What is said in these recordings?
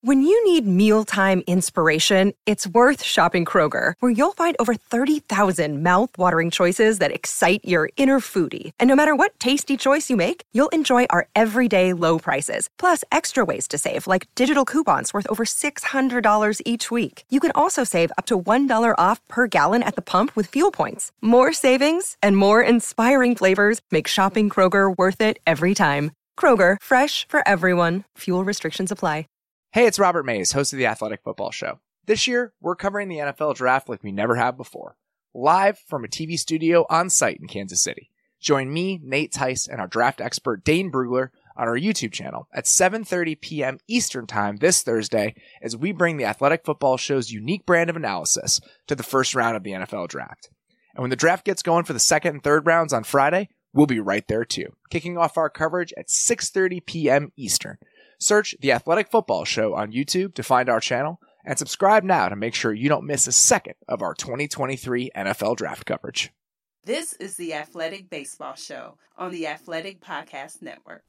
When you need mealtime inspiration, it's worth shopping Kroger, where you'll find over 30,000 mouth-watering choices that excite your inner foodie. And no matter what tasty choice you make, you'll enjoy our everyday low prices, plus extra ways to save, like digital coupons worth over $600 each week. You can also save up to $1 off per gallon at the pump with fuel points. More savings and more inspiring flavors make shopping Kroger worth it every time. Kroger, fresh for everyone. Fuel restrictions apply. Hey, it's Robert Mays, host of the Athletic Football Show. This year, we're covering the NFL Draft like we never have before, live from a TV studio on site in Kansas City. Join me, Nate Tice, and our draft expert Dane Brugler on our YouTube channel at 7:30 p.m. Eastern Time this Thursday as we bring the Athletic Football Show's unique brand of analysis to the first round of the NFL Draft. And when the draft gets going for the second and third rounds on Friday, we'll be right there too, kicking off our coverage at 6:30 p.m. Eastern. Search The Athletic Football Show on YouTube to find our channel, and subscribe now to make sure you don't miss a second of our 2023 NFL Draft coverage. This is The Athletic Baseball Show on the Athletic Podcast Network.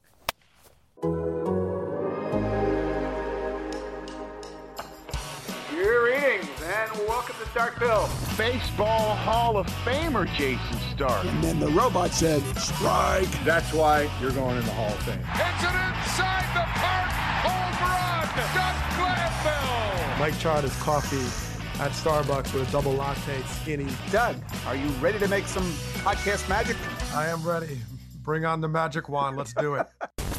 Greetings and welcome to Starkville. Baseball Hall of Famer Jason Stark. And then the robot said, strike. That's why you're going in the Hall of Fame. It's an inside the park home run. Doug Glanville. Mike tried his coffee at Starbucks with a double latte skinny. Doug, are you ready to make some podcast magic? I am ready. Bring on the magic wand. Let's do it.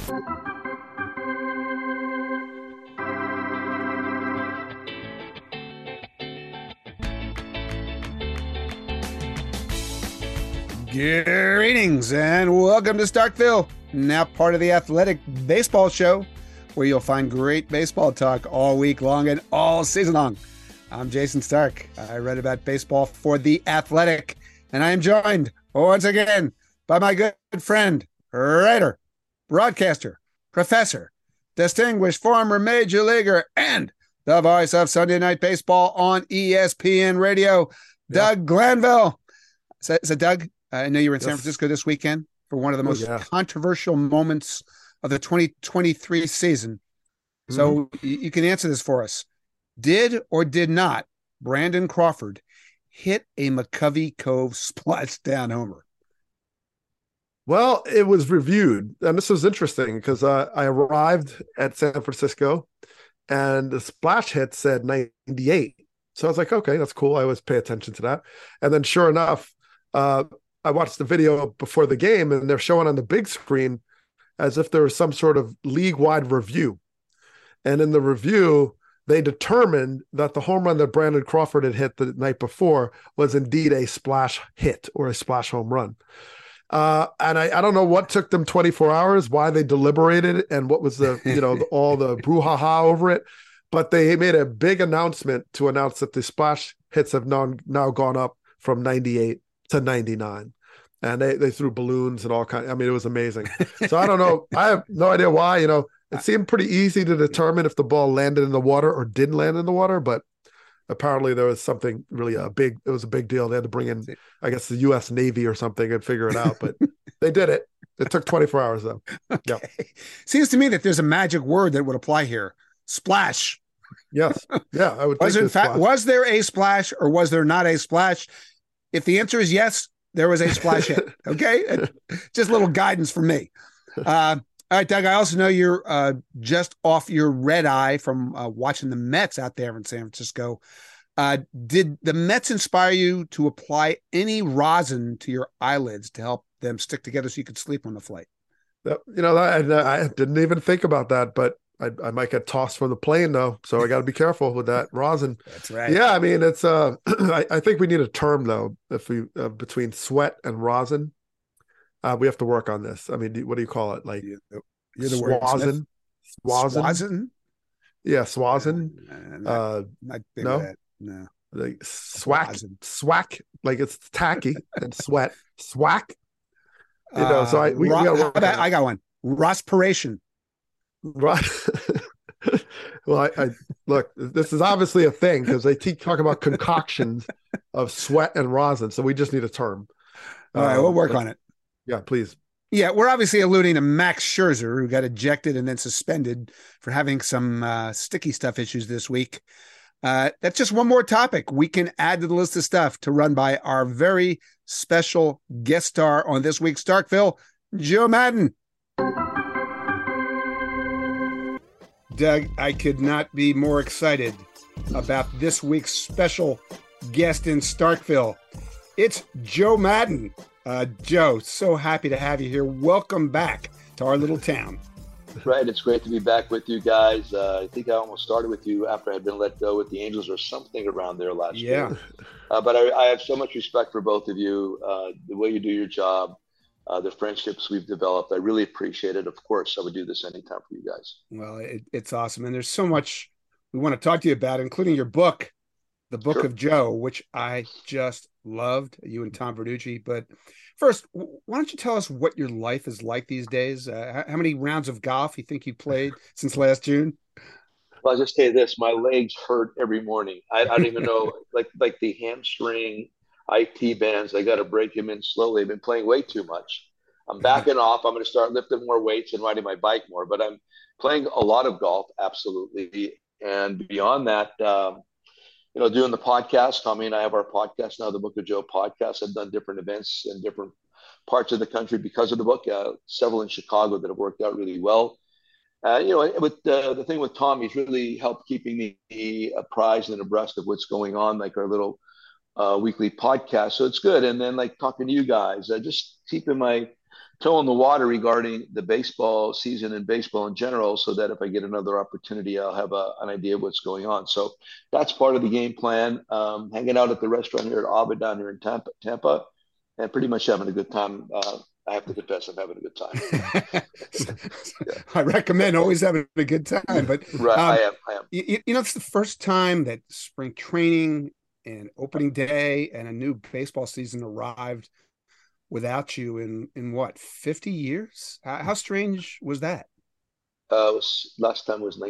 Greetings and welcome to Starkville, now part of the Athletic Baseball Show, where you'll find great baseball talk all week long and all season long. I'm Jason Stark. I write about baseball for The Athletic, and I am joined once again by my good friend, writer, broadcaster, professor, distinguished former major leaguer, and the voice of Sunday Night Baseball on ESPN Radio, Doug Glanville. So Doug, I know you were in San Francisco this weekend for one of the most controversial moments of the 2023 season. So you can answer this for us. Did or did not Brandon Crawford hit a McCovey Cove splashdown homer? Well, it was reviewed, and this was interesting because I arrived at San Francisco, and the splash hit said 98. So I was like, okay, that's cool. I always pay attention to that. And then sure enough, I watched the video before the game, and they're showing on the big screen as if there was some sort of league-wide review. And in the review, they determined that the home run that Brandon Crawford had hit the night before was indeed a splash hit or a splash home run. And I don't know what took them 24 hours, why they deliberated, and what was the, all the brouhaha over it. But they made a big announcement to announce that the splash hits have now gone up from 98 to 99. And they threw balloons and all kinds. I mean, it was amazing. So I don't know. I have no idea why. It seemed pretty easy to determine if the ball landed in the water or didn't land in the water, but apparently there was something really it was a big deal. They had to bring in, I guess, the U.S. Navy or something and figure it out, but they did it. It took 24 hours though. Okay. Yep. Seems to me that there's a magic word that would apply here. Splash. Yes. Yeah. I would think was there a splash or was there not a splash? If the answer is yes, there was a splash hit. Okay. Just a little guidance from me. All right, Doug, I also know you're just off your red eye from watching the Mets out there in San Francisco. Did the Mets inspire you to apply any rosin to your eyelids to help them stick together so you could sleep on the flight? I didn't even think about that, but I might get tossed from the plane though. So I got to be careful with that rosin. That's right. Yeah. I mean, it's I think we need a term though, if we between sweat and rosin. We have to work on this. I mean, what do you call it? Like you're the swazin? Swazin? Yeah, swazin. No. No. Like swack, like it's tacky and sweat. Swack. So I got one. Rospiration. Right. Well, I look, this is obviously a thing because they talk about concoctions of sweat and rosin. So we just need a term. All right, we'll work on it. Yeah, please. Yeah, we're obviously alluding to Max Scherzer, who got ejected and then suspended for having some sticky stuff issues this week. That's just one more topic we can add to the list of stuff to run by our very special guest star on this week's Starkville, Joe Maddon. Doug, I could not be more excited about this week's special guest in Starkville. It's Joe Maddon. Joe, so happy to have you here. Welcome back to our little town. Right. It's great to be back with you guys. I think I almost started with you after I'd been let go with the Angels or something around there last year. But I have so much respect for both of you, the way you do your job, the friendships we've developed. I really appreciate it. Of course, I would do this anytime for you guys. Well, it's awesome. And there's so much we want to talk to you about, including your book, The Book Sure. of Joe, which I just loved, you and Tom Verducci. But first, why don't you tell us what your life is like these days? How many rounds of golf you think you played since last June? Well, I'll just tell you this, my legs hurt every morning. I don't even know, like the hamstring IT bands, I got to break them in slowly. I've been playing way too much. I'm backing off. I'm going to start lifting more weights and riding my bike more, but I'm playing a lot of golf, absolutely. And beyond that, doing the podcast. Tommy and I have our podcast now, the Book of Joe podcast. I've done different events in different parts of the country because of the book, several in Chicago that have worked out really well. With the thing with Tom, he's really helped keeping me apprised and abreast of what's going on, like our little weekly podcast. So it's good. And then like talking to you guys, just keeping my toe in the water regarding the baseball season and baseball in general, so that if I get another opportunity, I'll have an idea of what's going on. So that's part of the game plan. Hanging out at the restaurant here at Ava down here in Tampa, and pretty much having a good time. I have to confess, I'm having a good time. Yeah. I recommend always having a good time. But right, I am. It's the first time that spring training and opening day and a new baseball season arrived without you in what, 50 years? How strange was that? Last time was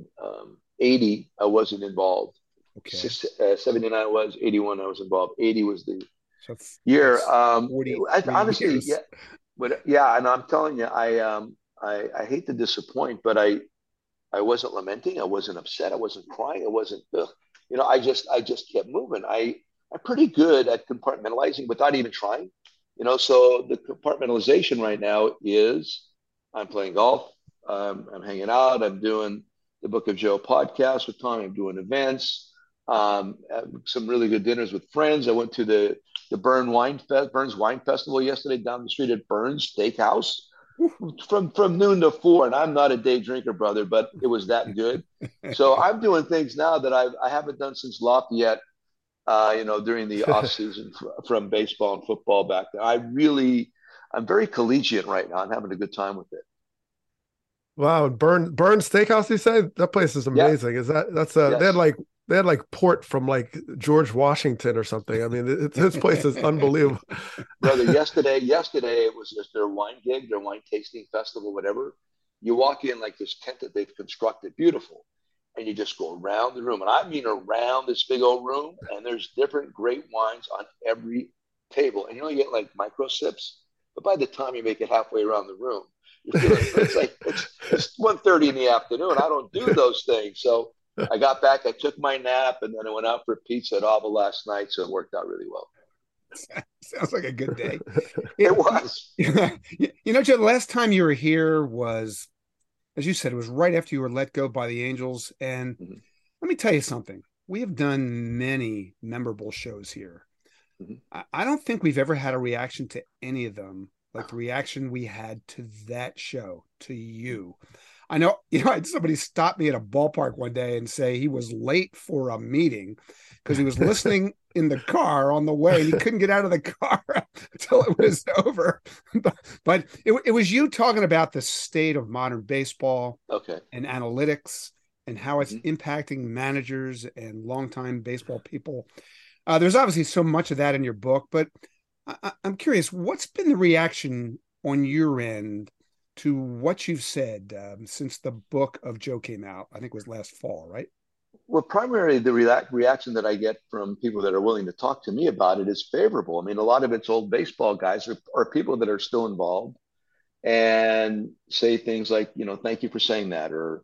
1980. I wasn't involved. Okay. 79 was, 81 I was involved. 80 was the year. Honestly, years. And I'm telling you, I hate to disappoint, but I wasn't lamenting. I wasn't upset. I wasn't crying. I wasn't. I just kept moving. I'm pretty good at compartmentalizing without even trying. So the compartmentalization right now is I'm playing golf, I'm hanging out, I'm doing the Book of Joe podcast with Tom, I'm doing events, some really good dinners with friends. I went to the Burns Wine Festival yesterday down the street at Burns Steakhouse from noon to 4. And I'm not a day drinker, brother, but it was that good. So I'm doing things now that I haven't done since Lafayette. During the off season from baseball and football back there. I'm very collegiate right now. I'm having a good time with it. Wow. Burns Steakhouse, you say? That place is amazing. Yeah. Yes. They had like port from like George Washington or something. I mean, this place is unbelievable. Brother, yesterday it was just their wine gig, their wine tasting festival, whatever. You walk in like this tent that they've constructed, beautiful. And you just go around the room. And I mean around this big old room. And there's different great wines on every table. And you only get like micro sips. But by the time you make it halfway around the room, it's 1:30 in the afternoon. I don't do those things. So I got back, I took my nap, and then I went out for pizza at Ava last night. So it worked out really well. Sounds like a good day. It was. Joe, the last time you were here was, as you said, it was right after you were let go by the Angels. And let me tell you something. We have done many memorable shows here. I don't think we've ever had a reaction to any of them like the reaction we had to that show, to you. I know, I had somebody stop me at a ballpark one day and say he was late for a meeting because he was listening in the car on the way and he couldn't get out of the car until it was over. But it was you talking about the state of modern baseball and analytics and how it's impacting managers and longtime baseball people. There's obviously so much of that in your book, but I'm curious, what's been the reaction on your end to what you've said since the Book of Joe came out? I think it was last fall, right? Well, primarily the reaction that I get from people that are willing to talk to me about it is favorable. I mean, a lot of it's old baseball guys or people that are still involved. and say things like, thank you for saying that, or,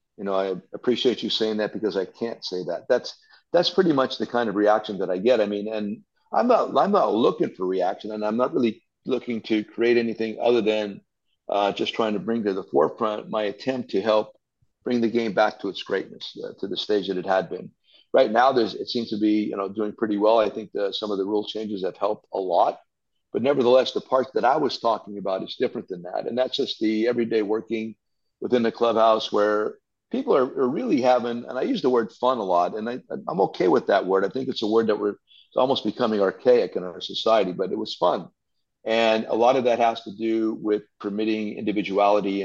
I appreciate you saying that because I can't say that. That's pretty much the kind of reaction that I get. I mean, and I'm not looking for reaction, and I'm not really looking to create anything other than just trying to bring to the forefront my attempt to help bring the game back to its greatness, to the stage that it had been. Right now, it seems to be doing pretty well. I think some of the rule changes have helped a lot, but nevertheless, the part that I was talking about is different than that, and that's just the everyday working within the clubhouse where people are really having, and I use the word fun a lot, and I'm okay with that word. I think it's a word that it's almost becoming archaic in our society, but it was fun. And a lot of that has to do with permitting individuality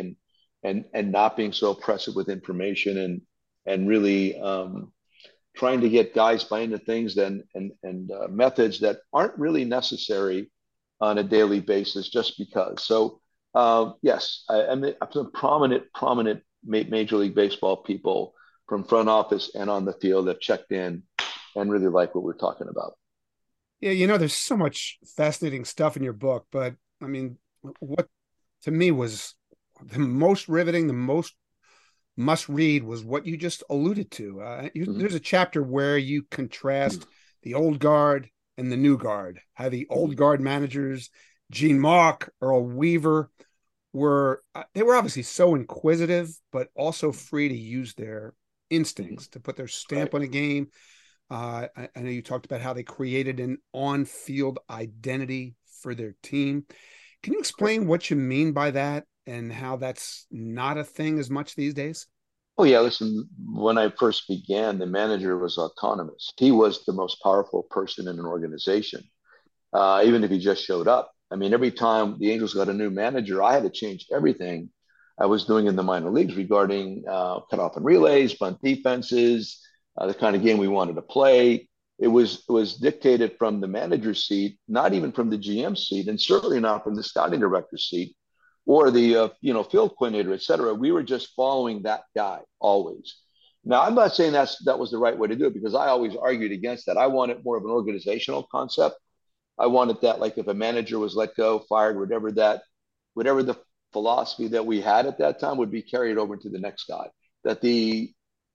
and not being so oppressive with information and really trying to get guys buying into things and methods that aren't really necessary on a daily basis just because. So yes, I mean, some prominent Major League Baseball people from front office and on the field have checked in and really like what we're talking about. Yeah, there's so much fascinating stuff in your book, but I mean, what to me was the most riveting, the most must read was what you just alluded to. There's a chapter where you contrast the old guard and the new guard, how the old guard managers, Gene Mauch, Earl Weaver, were obviously so inquisitive, but also free to use their instincts to put their stamp on a game. I know you talked about how they created an on-field identity for their team. Can you explain what you mean by that and how that's not a thing as much these days? Oh yeah, listen, when I first began, the manager was autonomous. He was the most powerful person in an organization, even if he just showed up. I mean, every time the Angels got a new manager, I had to change everything I was doing in the minor leagues regarding cutoff and relays, bunt defenses, the kind of game we wanted to play. It was dictated from the manager's seat, not even from the GM seat, and certainly not from the scouting director's seat or the field coordinator, et cetera. We were just following that guy always. Now, I'm not saying that was the right way to do it because I always argued against that. I wanted more of an organizational concept. I wanted that, like if a manager was let go, fired, whatever the philosophy that we had at that time would be carried over to the next guy. That the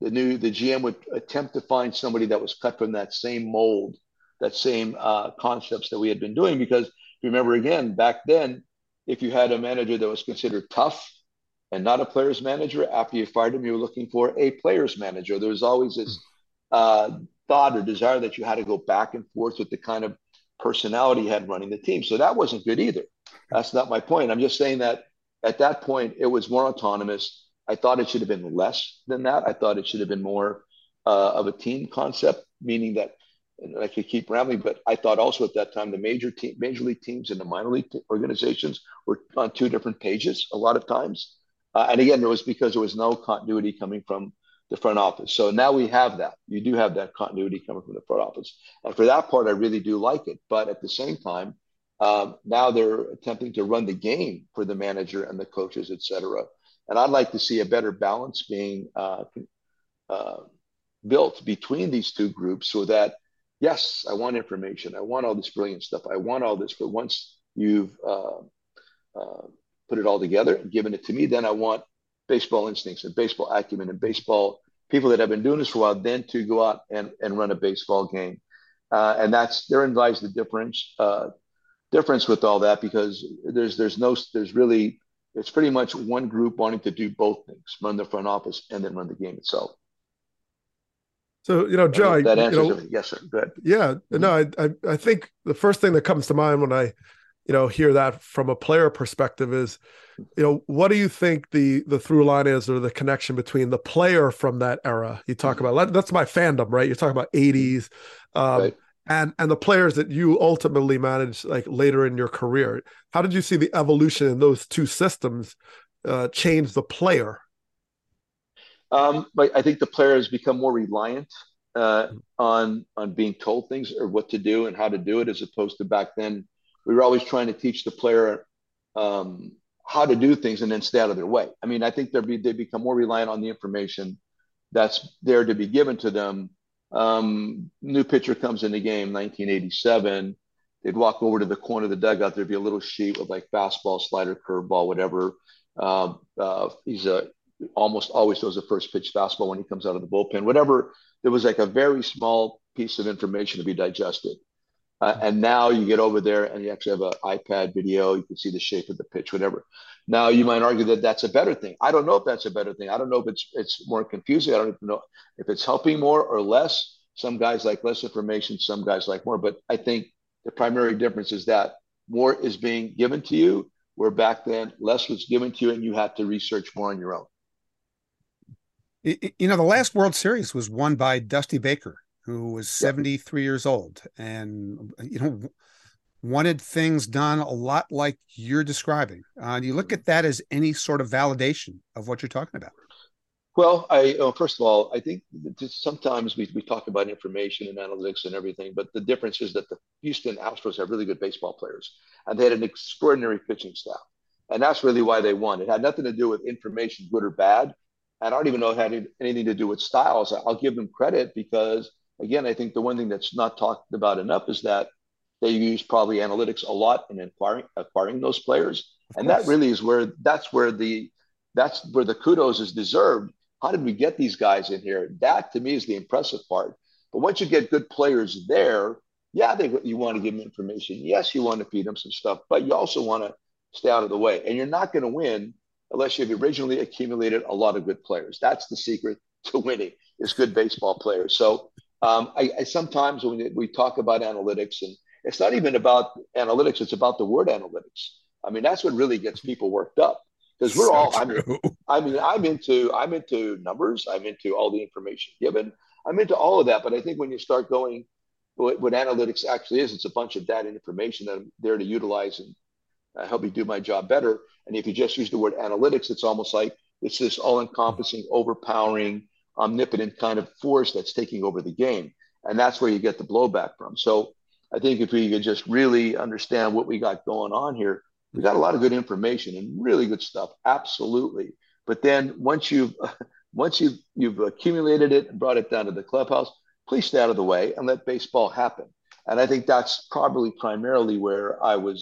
GM would attempt to find somebody that was cut from that same mold, that same concepts that we had been doing. Because remember, again, back then, if you had a manager that was considered tough and not a player's manager, after you fired him, you were looking for a player's manager. There was always this thought or desire that you had to go back and forth with the kind of personality he had running the team. So that wasn't good either. That's not my point. I'm just saying that at that point, it was more autonomous. I thought it should have been less than that. I thought it should have been more of a team concept, meaning that, and I could keep rambling, but I thought also at that time the major league teams and the minor league organizations were on two different pages a lot of times. And again, it was because there was no continuity coming from the front office. So now we have that. You do have that continuity coming from the front office. And for that part, I really do like it. But at the same time, now they're attempting to run the game for the manager and the coaches, et cetera. And I'd like to see a better balance being built between these two groups so that, yes, I want information. I want all this brilliant stuff. I want all this. But once you've put it all together and given it to me, then I want baseball instincts and baseball acumen and baseball people that have been doing this for a while, then to go out and run a baseball game. And therein lies the difference with all that, because it's pretty much one group wanting to do both things, run the front office and then run the game itself. So, Joe, that answers it. Yes, sir. Good. Yeah. No, I think the first thing that comes to mind when I, hear that from a player perspective is, what do you think the through line is, or the connection between the player from that era you talk about? That's my fandom, right? You're talking about 80s, right. and the players that you ultimately managed like later in your career. How did you see the evolution in those two systems change the player? But I think the player has become more reliant on being told things or what to do and how to do it, as opposed to back then. We were always trying to teach the player how to do things and then stay out of their way. I mean, I think they become more reliant on the information that's there to be given to them. New pitcher comes in the game, 1987. they'd walk over to the corner of the dugout. There'd be a little sheet with like fastball, slider, curveball, whatever. He's almost always throws a first pitch fastball when he comes out of the bullpen, whatever. There was like a very small piece of information to be digested. And now you get over there and you actually have an iPad video. You can see the shape of the pitch, whatever. Now you might argue that that's a better thing. I don't know if that's a better thing. I don't know if it's more confusing. I don't even know if it's helping more or less. Some guys like less information. Some guys like more. But I think the primary difference is that more is being given to you, where back then less was given to you and you had to research more on your own. The last World Series was won by Dusty Baker, who was 73 years old, and wanted things done a lot like you're describing. Do you look at that as any sort of validation of what you're talking about? Well, first of all, I think sometimes we talk about information and analytics and everything, but the difference is that the Houston Astros have really good baseball players, and they had an extraordinary pitching staff, and that's really why they won. It had nothing to do with information, good or bad. I don't even know it had anything to do with styles. I'll give them credit because, again, I think the one thing that's not talked about enough is that they use probably analytics a lot in acquiring those players. And that really is that's where the kudos is deserved. How did we get these guys in here? That to me is the impressive part. But once you get good players there, you want to give them information. Yes, you want to feed them some stuff, but you also want to stay out of the way. And you're not going to win unless you've originally accumulated a lot of good players. That's the secret to winning, is good baseball players. So I sometimes when we talk about analytics, and it's not even about analytics, it's about the word analytics. I mean, that's what really gets people worked up, because we're I'm into numbers. I'm into all the information given. I'm into all of that. But I think when you start going, what analytics actually is, it's a bunch of data and information that I'm there to utilize and help me do my job better. And if you just use the word analytics, it's almost like it's this all-encompassing, overpowering, omnipotent kind of force that's taking over the game. And that's where you get the blowback from. So I think if we could just really understand what we got going on here, we got a lot of good information and really good stuff. Absolutely. But then once you've accumulated it and brought it down to the clubhouse, please stay out of the way and let baseball happen. And I think that's probably primarily where I was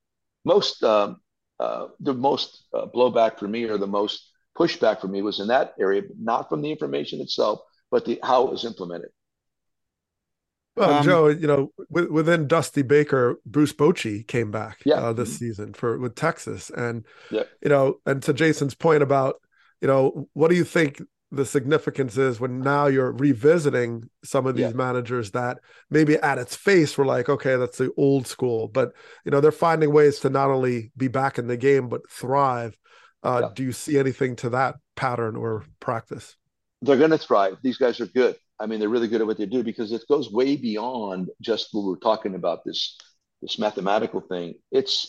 the most blowback for me, or the most pushback for me, was in that area, not from the information itself, but how it was implemented. Well, Joe, within Dusty Baker, Bruce Bochy came back this season with Texas, and and to Jason's point about what do you think the significance is when now you're revisiting some of these managers that maybe at its face were like, okay, that's the old school, but they're finding ways to not only be back in the game but thrive. Do you see anything to that pattern or practice? They're going to thrive. These guys are good. I mean, they're really good at what they do, because it goes way beyond just what we're talking about, this mathematical thing. It's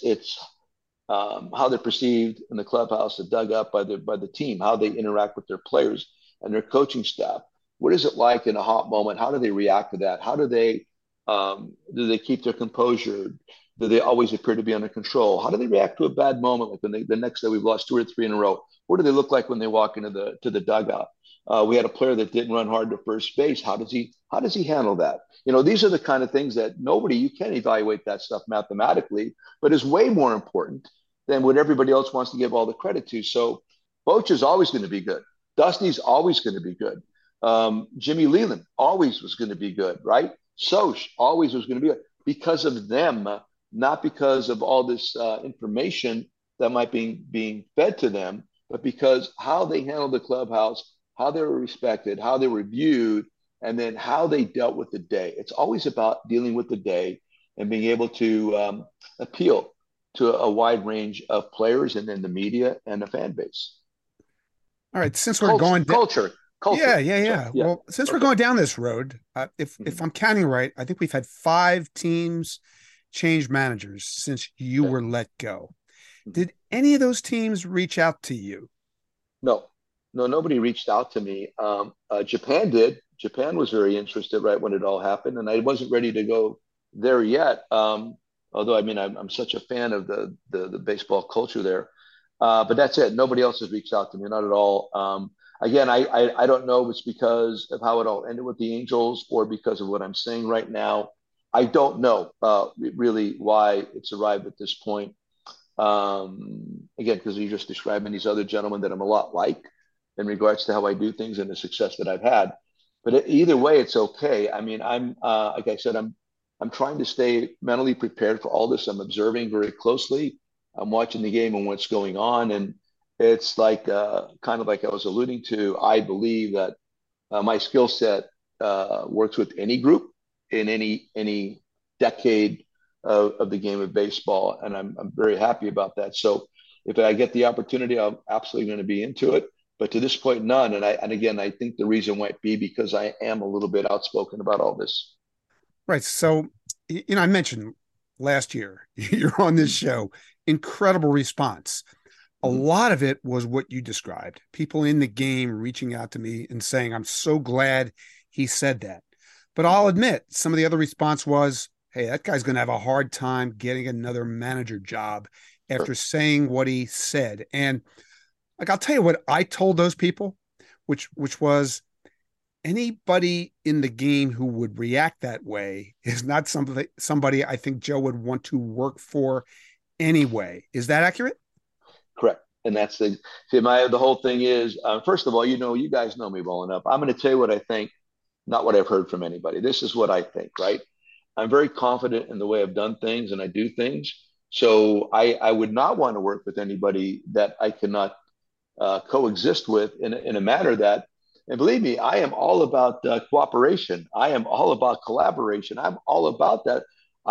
how they're perceived in the clubhouse, the dugout, by the team, how they interact with their players and their coaching staff. What is it like in a hot moment? How do they react to that? How do they keep their composure? Do they always appear to be under control? How do they react to a bad moment? Like when the next day we've lost 2 or 3 in a row. What do they look like when they walk into the dugout? We had a player that didn't run hard to first base. How does he handle that? These are the kind of things that you can't evaluate that stuff mathematically, but is way more important than what everybody else wants to give all the credit to. So Boch is always going to be good. Dusty's always going to be good. Jimmy Leland always was going to be good, right? Soch always was going to be good because of them, not because of all this information that might be being fed to them, but because how they handled the clubhouse, how they were respected, how they were viewed, and then how they dealt with the day. It's always about dealing with the day and being able to appeal to a wide range of players, and then the media and the fan base. All right, since we're going culture. Yeah. Well, since we're going down this road, if I'm counting right, I think we've had 5 teams change managers since you were let go. Did any of those teams reach out to you? No, nobody reached out to me. Japan did. Japan was very interested right when it all happened, and I wasn't ready to go there yet. Although, I mean, I'm such a fan of the baseball culture there. But that's it. Nobody else has reached out to me, not at all. Again, I don't know if it's because of how it all ended with the Angels or because of what I'm saying right now. I don't know really why it's arrived at this point. Again, because you're just describing these other gentlemen that I'm a lot like in regards to how I do things and the success that I've had. But either way, it's okay. I mean, I'm like I said, I'm trying to stay mentally prepared for all this. I'm observing very closely. I'm watching the game and what's going on, and it's like kind of like I was alluding to. I believe that my skill set works with any group in any decade of the game of baseball, and I'm very happy about that. So if I get the opportunity, I'm absolutely going to be into it. But to this point, none. And again, I think the reason might be because I am a little bit outspoken about all this. Right. So, I mentioned last year you're on this show, incredible response. A lot of it was what you described. People in the game reaching out to me and saying, I'm so glad he said that. But I'll admit, some of the other response was, hey, that guy's going to have a hard time getting another manager job after saying what he said. And like, I'll tell you what I told those people, which was anybody in the game who would react that way is not somebody I think Joe would want to work for anyway. Is that accurate? Correct. And that's the whole thing is, first of all, you guys know me well enough. I'm going to tell you what I think, not what I've heard from anybody. This is what I think, right? I'm very confident in the way I've done things and I do things. So I would not want to work with anybody that I cannot coexist with in a manner that, and believe me, I am all about cooperation. I am all about collaboration. I'm all about that.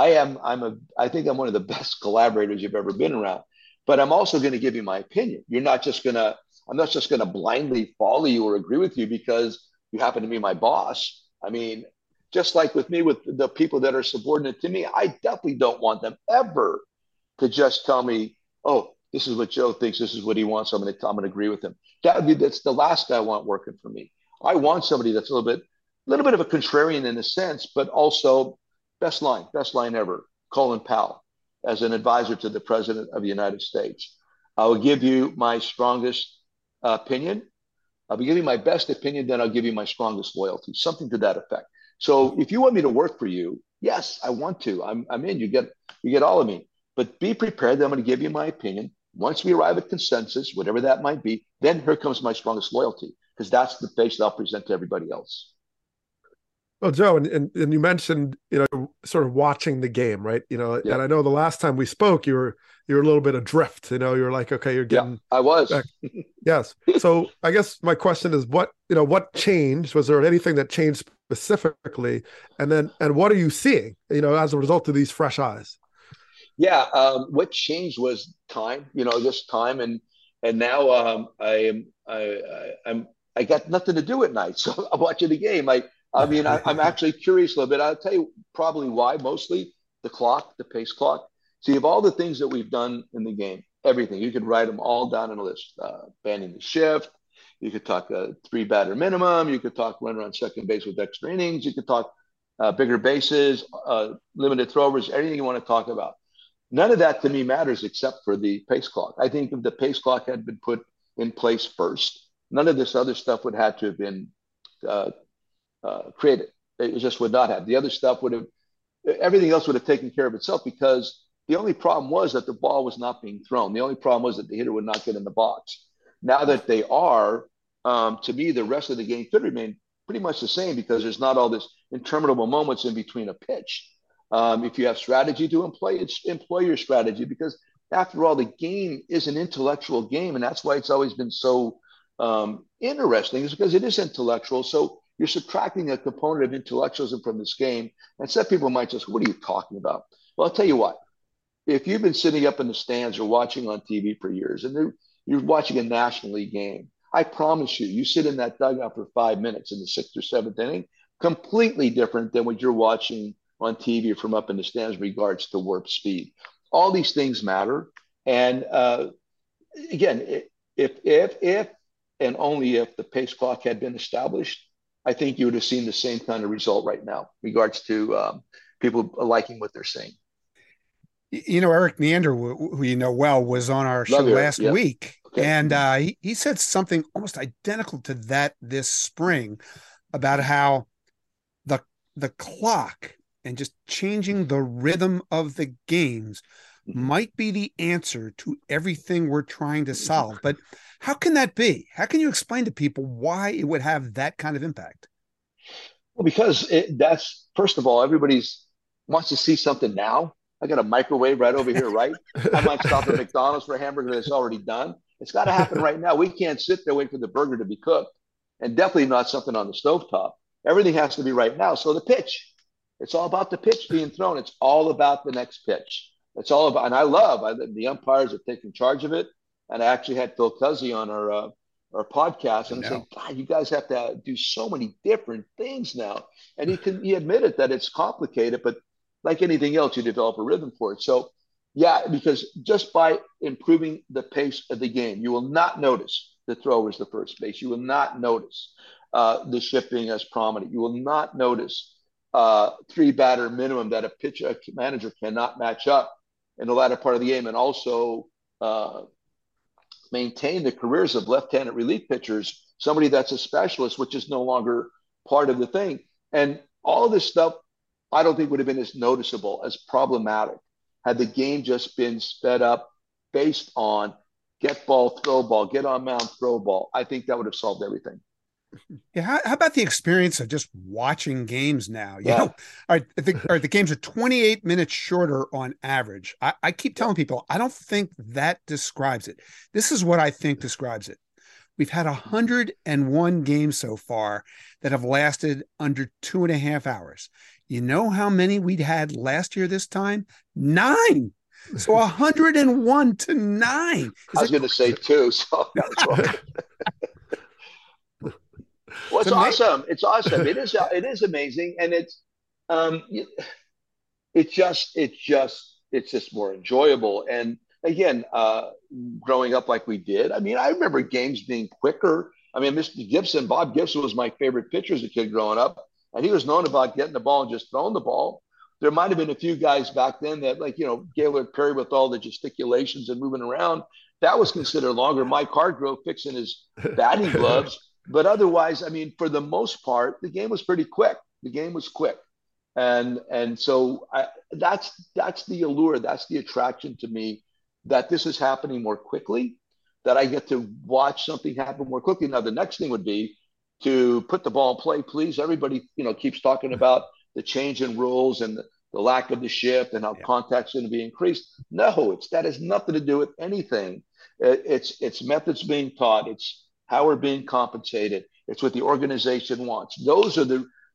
I think I'm one of the best collaborators you've ever been around. But I'm also going to give you my opinion. I'm not just going to blindly follow you or agree with you because you happen to be my boss. I mean, just like with me, with the people that are subordinate to me, I definitely don't want them ever to just tell me, oh, this is what Joe thinks, this is what he wants, I'm going to agree with him. That's the last guy I want working for me. I want somebody that's a little bit of a contrarian in a sense, but also best line ever, Colin Powell, as an advisor to the President of the United States. I will give you my strongest opinion. I'll be giving my best opinion, then I'll give you my strongest loyalty, something to that effect. So if you want me to work for you, yes, I want to. I'm in. You get all of me. But be prepared that I'm going to give you my opinion. Once we arrive at consensus, whatever that might be, then here comes my strongest loyalty, because that's the face that I'll present to everybody else. Well, Joe, and you mentioned, sort of watching the game, right? Yeah. And I know the last time we spoke, you were a little bit adrift. You were like, okay, you're getting. Yeah, I was. Back. Yes. So I guess my question is, what changed? Was there anything that changed specifically? And what are you seeing, as a result of these fresh eyes? Yeah. What changed was time. Just time, and now I got nothing to do at night, so I'm watching the game. I'm actually curious a little bit. I'll tell you probably why. Mostly the pace clock. See, of all the things that we've done in the game, everything, you could write them all down in a list. Banning the shift. You could talk 3-batter minimum. You could talk runner on second base with extra innings. You could talk bigger bases, limited throwers, anything you want to talk about. None of that to me matters except for the pace clock. I think if the pace clock had been put in place first, none of this other stuff would have to have been created. It just would not have. The other stuff everything else would have taken care of itself, because the only problem was that the ball was not being thrown. The only problem was that the hitter would not get in the box. Now that they are, to me, the rest of the game could remain pretty much the same, because there's not all this interminable moments in between a pitch. If you have strategy to employ your strategy, because after all, the game is an intellectual game, and that's why it's always been so interesting, is because it is intellectual. So you're subtracting a component of intellectualism from this game, and some people might just, what are you talking about? Well, I'll tell you what. If you've been sitting up in the stands or watching on TV for years, and you're watching a National League game, I promise you sit in that dugout for 5 minutes in the 6th or 7th inning, completely different than what you're watching on TV from up in the stands in regards to warp speed. All these things matter. And again, if and only if the pace clock had been established, I think you would have seen the same kind of result right now in regards to people liking what they're saying. Eric Neander, who you know well, was on our show last week. Okay. And he said something almost identical to that this spring about how the clock and just changing the rhythm of the games might be the answer to everything we're trying to solve. But how can that be? How can you explain to people why it would have that kind of impact? Well, because that's, first of all, everybody's wants to see something now. I got a microwave right over here, right? I might stop at McDonald's for a hamburger that's already done. It's got to happen right now. We can't sit there waiting for the burger to be cooked, and definitely not something on the stovetop. Everything has to be right now. So the pitch, it's all about the pitch being thrown. It's all about the next pitch. It's all about, and the umpires have taken charge of it. And I actually had Phil Cuzzy on our podcast, and I'm saying, God, you guys have to do so many different things now. And he admitted that it's complicated, but like anything else, you develop a rhythm for it. So, yeah, because just by improving the pace of the game, you will not notice the throw is the first base. You will not notice the shift being as prominent. You will not notice three batter minimum that a manager cannot match up in the latter part of the game, and also maintain the careers of left-handed relief pitchers, somebody that's a specialist, which is no longer part of the thing. And all of this stuff, I don't think would have been as noticeable, as problematic, had the game just been sped up based on get ball, throw ball, get on mound, throw ball. I think that would have solved everything. Yeah, how about the experience of just watching games now? You know, the games are 28 minutes shorter on average. I keep telling people, I don't think that describes it. This is what I think describes it. We've had 101 games so far that have lasted under 2.5 hours. You know how many we'd had last year this time? 9. So 101 to 9. I was going to say 2. So well, it's awesome. It's awesome. It is amazing, and it's just more enjoyable. And again, growing up like we did, I mean, I remember games being quicker. I mean, Bob Gibson was my favorite pitcher as a kid growing up, and he was known about getting the ball and just throwing the ball. There might have been a few guys back then that, like, Gaylord Perry with all the gesticulations and moving around, that was considered longer. Mike Hargrove fixing his batting gloves. But otherwise, I mean, for the most part, the game was pretty quick. The game was quick. And so that's the allure. That's the attraction to me, that this is happening more quickly, that I get to watch something happen more quickly. Now, the next thing would be to put the ball in play, please. Everybody, keeps talking about the change in rules and the lack of the shift and how contact's going to be increased. No, that has nothing to do with anything. It's methods being taught. It's how we're being compensated. It's what the organization wants. Those are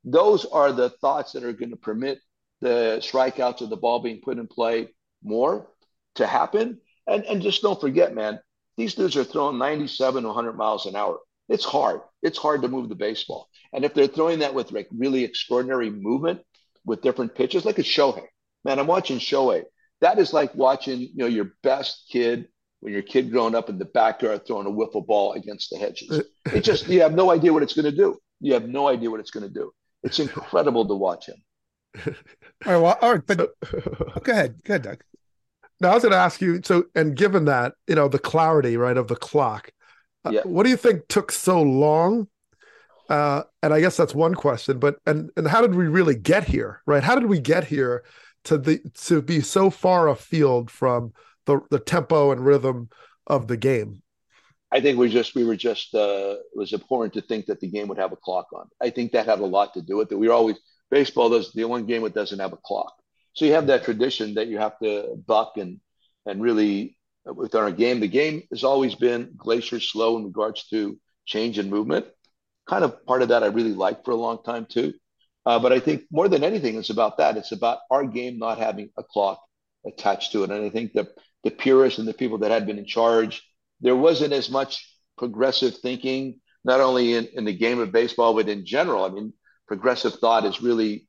the thoughts that are going to permit the strikeouts of the ball being put in play more to happen. And just don't forget, man, these dudes are throwing 97 to 100 miles an hour. It's hard. It's hard to move the baseball. And if they're throwing that with like really extraordinary movement with different pitches, like a Shohei, man, I'm watching Shohei. That is like watching, your best kid when your kid growing up in the backyard throwing a wiffle ball against the hedges. You have no idea what it's going to do. You have no idea what it's going to do. It's incredible to watch him. All right, but go ahead, Doug. Now I was going to ask you, and given that, the clarity, right, of the clock, what do you think took so long? And I guess that's one question, but, and how did we really get here, right? How did we get here to be so far afield from the tempo and rhythm of the game? I think it was important to think that the game would have a clock on. I think that had a lot to do with it. Baseball is the only game that doesn't have a clock. So you have that tradition that you have to buck and really, with our game, the game has always been glacier slow in regards to change and movement. Kind of part of that I really liked for a long time too. But I think more than anything, it's about that. It's about our game not having a clock attached to it. And I think the purists and the people that had been in charge, there wasn't as much progressive thinking, not only in the game of baseball, but in general. I mean, progressive thought has really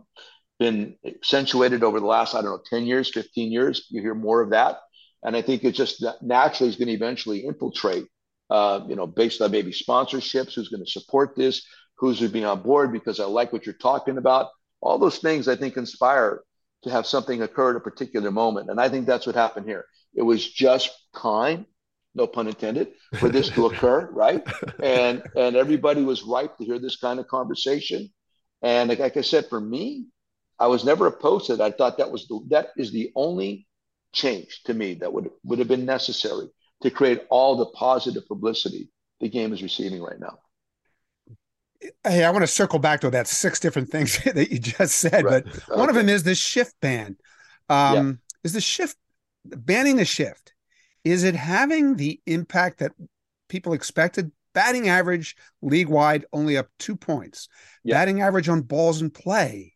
been accentuated over the last, 10 years, 15 years. You hear more of that. And I think it just naturally is going to eventually infiltrate, based on maybe sponsorships, who's going to support this, who's going to be on board because I like what you're talking about. All those things I think inspire to have something occur at a particular moment. And I think that's what happened here. It was just time, no pun intended, for this to occur, right? And everybody was ripe to hear this kind of conversation. And like I said, for me, I was never opposed to that. I thought that is the only change to me that would have been necessary to create all the positive publicity the game is receiving right now. Hey, I want to circle back to about 6 different things that you just said, Right. but one of them is the shift ban. Is the shift banning the shift? Is it having the impact that people expected? Batting average league wide only up 2 points. Yeah. Batting average on balls in play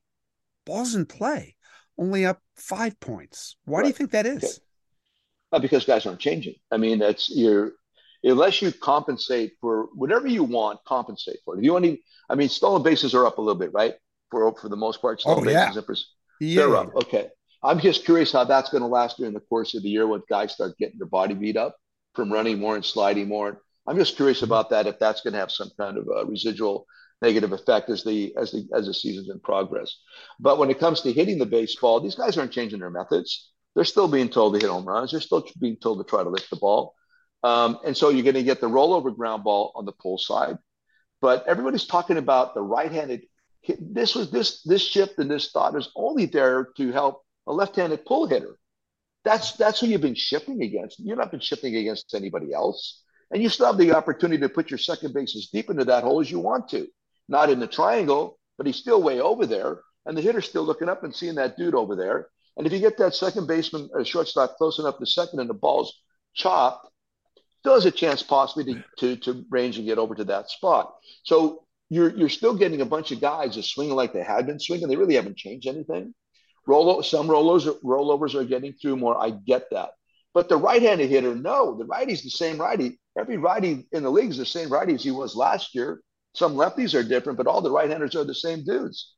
only up 5 points. Why do you think that is? Because guys aren't changing. I mean, unless you compensate for whatever you want, compensate for it. If you want to, I mean, stolen bases are up a little bit, right? For the most part, stolen bases they're up. Okay. I'm just curious how that's going to last during the course of the year when guys start getting their body beat up from running more and sliding more. I'm just curious about that, if that's going to have some kind of residual negative effect as the season's in progress. But when it comes to hitting the baseball, these guys aren't changing their methods. They're still being told to hit home runs. They're still being told to try to lift the ball. And so you're going to get the rollover ground ball on the pull side. But everybody's talking about the right-handed hit. This shift and this thought is only there to help a left-handed pull hitter. That's who you've been shifting against. You've not been shifting against anybody else. And you still have the opportunity to put your second base as deep into that hole as you want to. Not in the triangle, but he's still way over there. And the hitter's still looking up and seeing that dude over there. And if you get that second baseman or shortstop close enough to second and the ball's chopped, still has a chance possibly to range and get over to that spot. So you're still getting a bunch of guys just swinging like they had been swinging. They really haven't changed anything. Some rollovers are getting through more. I get that. But the right-handed hitter, no, the righty's the same righty. Every righty in the league is the same righty as he was last year. Some lefties are different, but all the right-handers are the same dudes.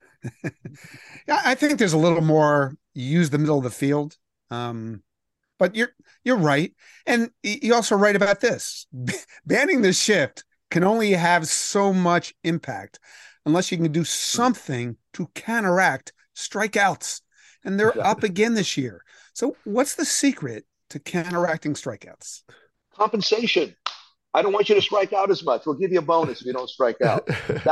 Yeah, I think there's a little more use the middle of the field. But you're right. And you're also right about this. Banning the shift can only have so much impact unless you can do something to counteract strikeouts. And they're up again this year. So what's the secret to counteracting strikeouts? Compensation. I don't want you to strike out as much. We'll give you a bonus if you don't strike out.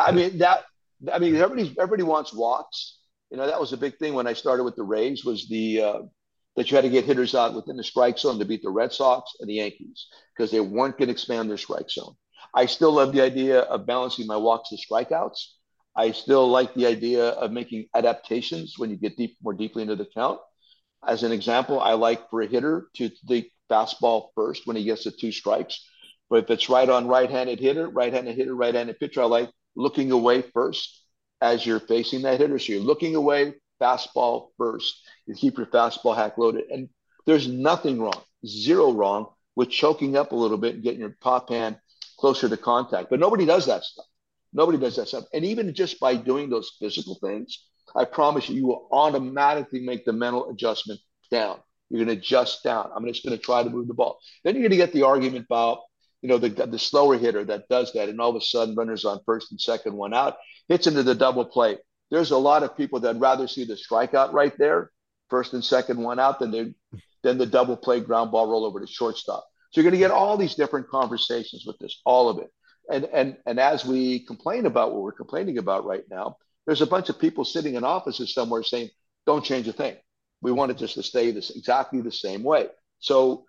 Everybody wants walks. You know, that was a big thing when I started with the Rays was that you had to get hitters out within the strike zone to beat the Red Sox and the Yankees because they weren't going to expand their strike zone. I still love the idea of balancing my walks to strikeouts. I still like the idea of making adaptations when you get more deeply into the count. As an example, I like for a hitter to the fastball first when he gets to 2 strikes. But if it's right-handed pitcher, I like looking away first as you're facing that hitter. So you're looking away, fastball first. You keep your fastball hack loaded. And there's nothing wrong, zero wrong with choking up a little bit and getting your top hand closer to contact. But nobody does that stuff. And even just by doing those physical things, I promise you will automatically make the mental adjustment down. You're going to adjust down. I'm just going to try to move the ball. Then you're going to get the argument about, the slower hitter that does that. And all of a sudden runners on first and second, one out, hits into the double play. There's a lot of people that rather see the strikeout right there, first and second, one out, than the double play ground ball roll over to shortstop. So you're going to get all these different conversations with this, all of it. And as we complain about what we're complaining about right now, there's a bunch of people sitting in offices somewhere saying, don't change a thing. We want it just to stay exactly the same way. So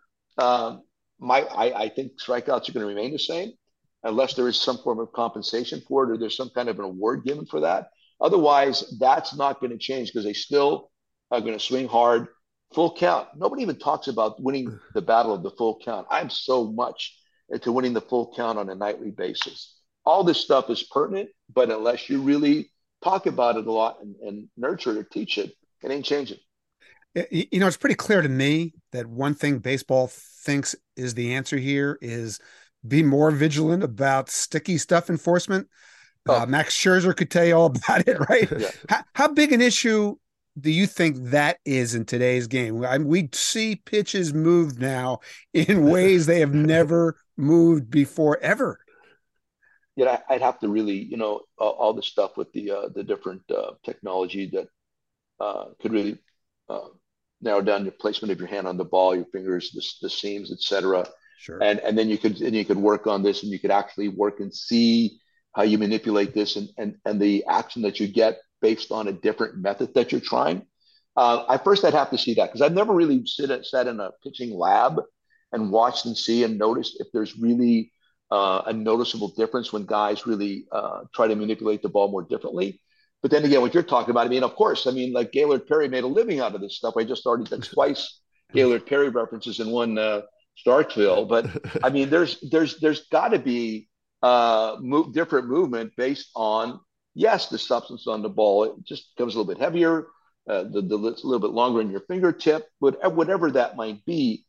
I think strikeouts are going to remain the same unless there is some form of compensation for it or there's some kind of an award given for that. Otherwise, that's not going to change because they still are going to swing hard, full count. Nobody even talks about winning the battle of the full count. I'm so much into winning the full count on a nightly basis. All this stuff is pertinent, but unless you really talk about it a lot and nurture it or teach it, it ain't changing. It's pretty clear to me that one thing baseball thinks is the answer here is be more vigilant about sticky stuff enforcement. Max Scherzer could tell you all about it, right? Yeah. How big an issue do you think that is in today's game? We see pitches moved now in ways they have never moved before, ever. Yeah, I'd have to really, all the stuff with the different technology that could really narrow down your placement of your hand on the ball, your fingers, the seams, etc. Sure. And then you could work on this, and you could actually work and see how you manipulate this and the action that you get based on a different method that you're trying. I'd have to see that because I've never really sat in a pitching lab and watched and see and noticed if there's really a noticeable difference when guys really try to manipulate the ball more differently. But then again, what you're talking about, I mean, of course, I mean, like Gaylord Perry made a living out of this stuff. I just already did twice Gaylord Perry references in one Starkville. But I mean, there's got to be different movement based on, yes, the substance on the ball. It just becomes a little bit heavier, it's a little bit longer in your fingertip, whatever that might be.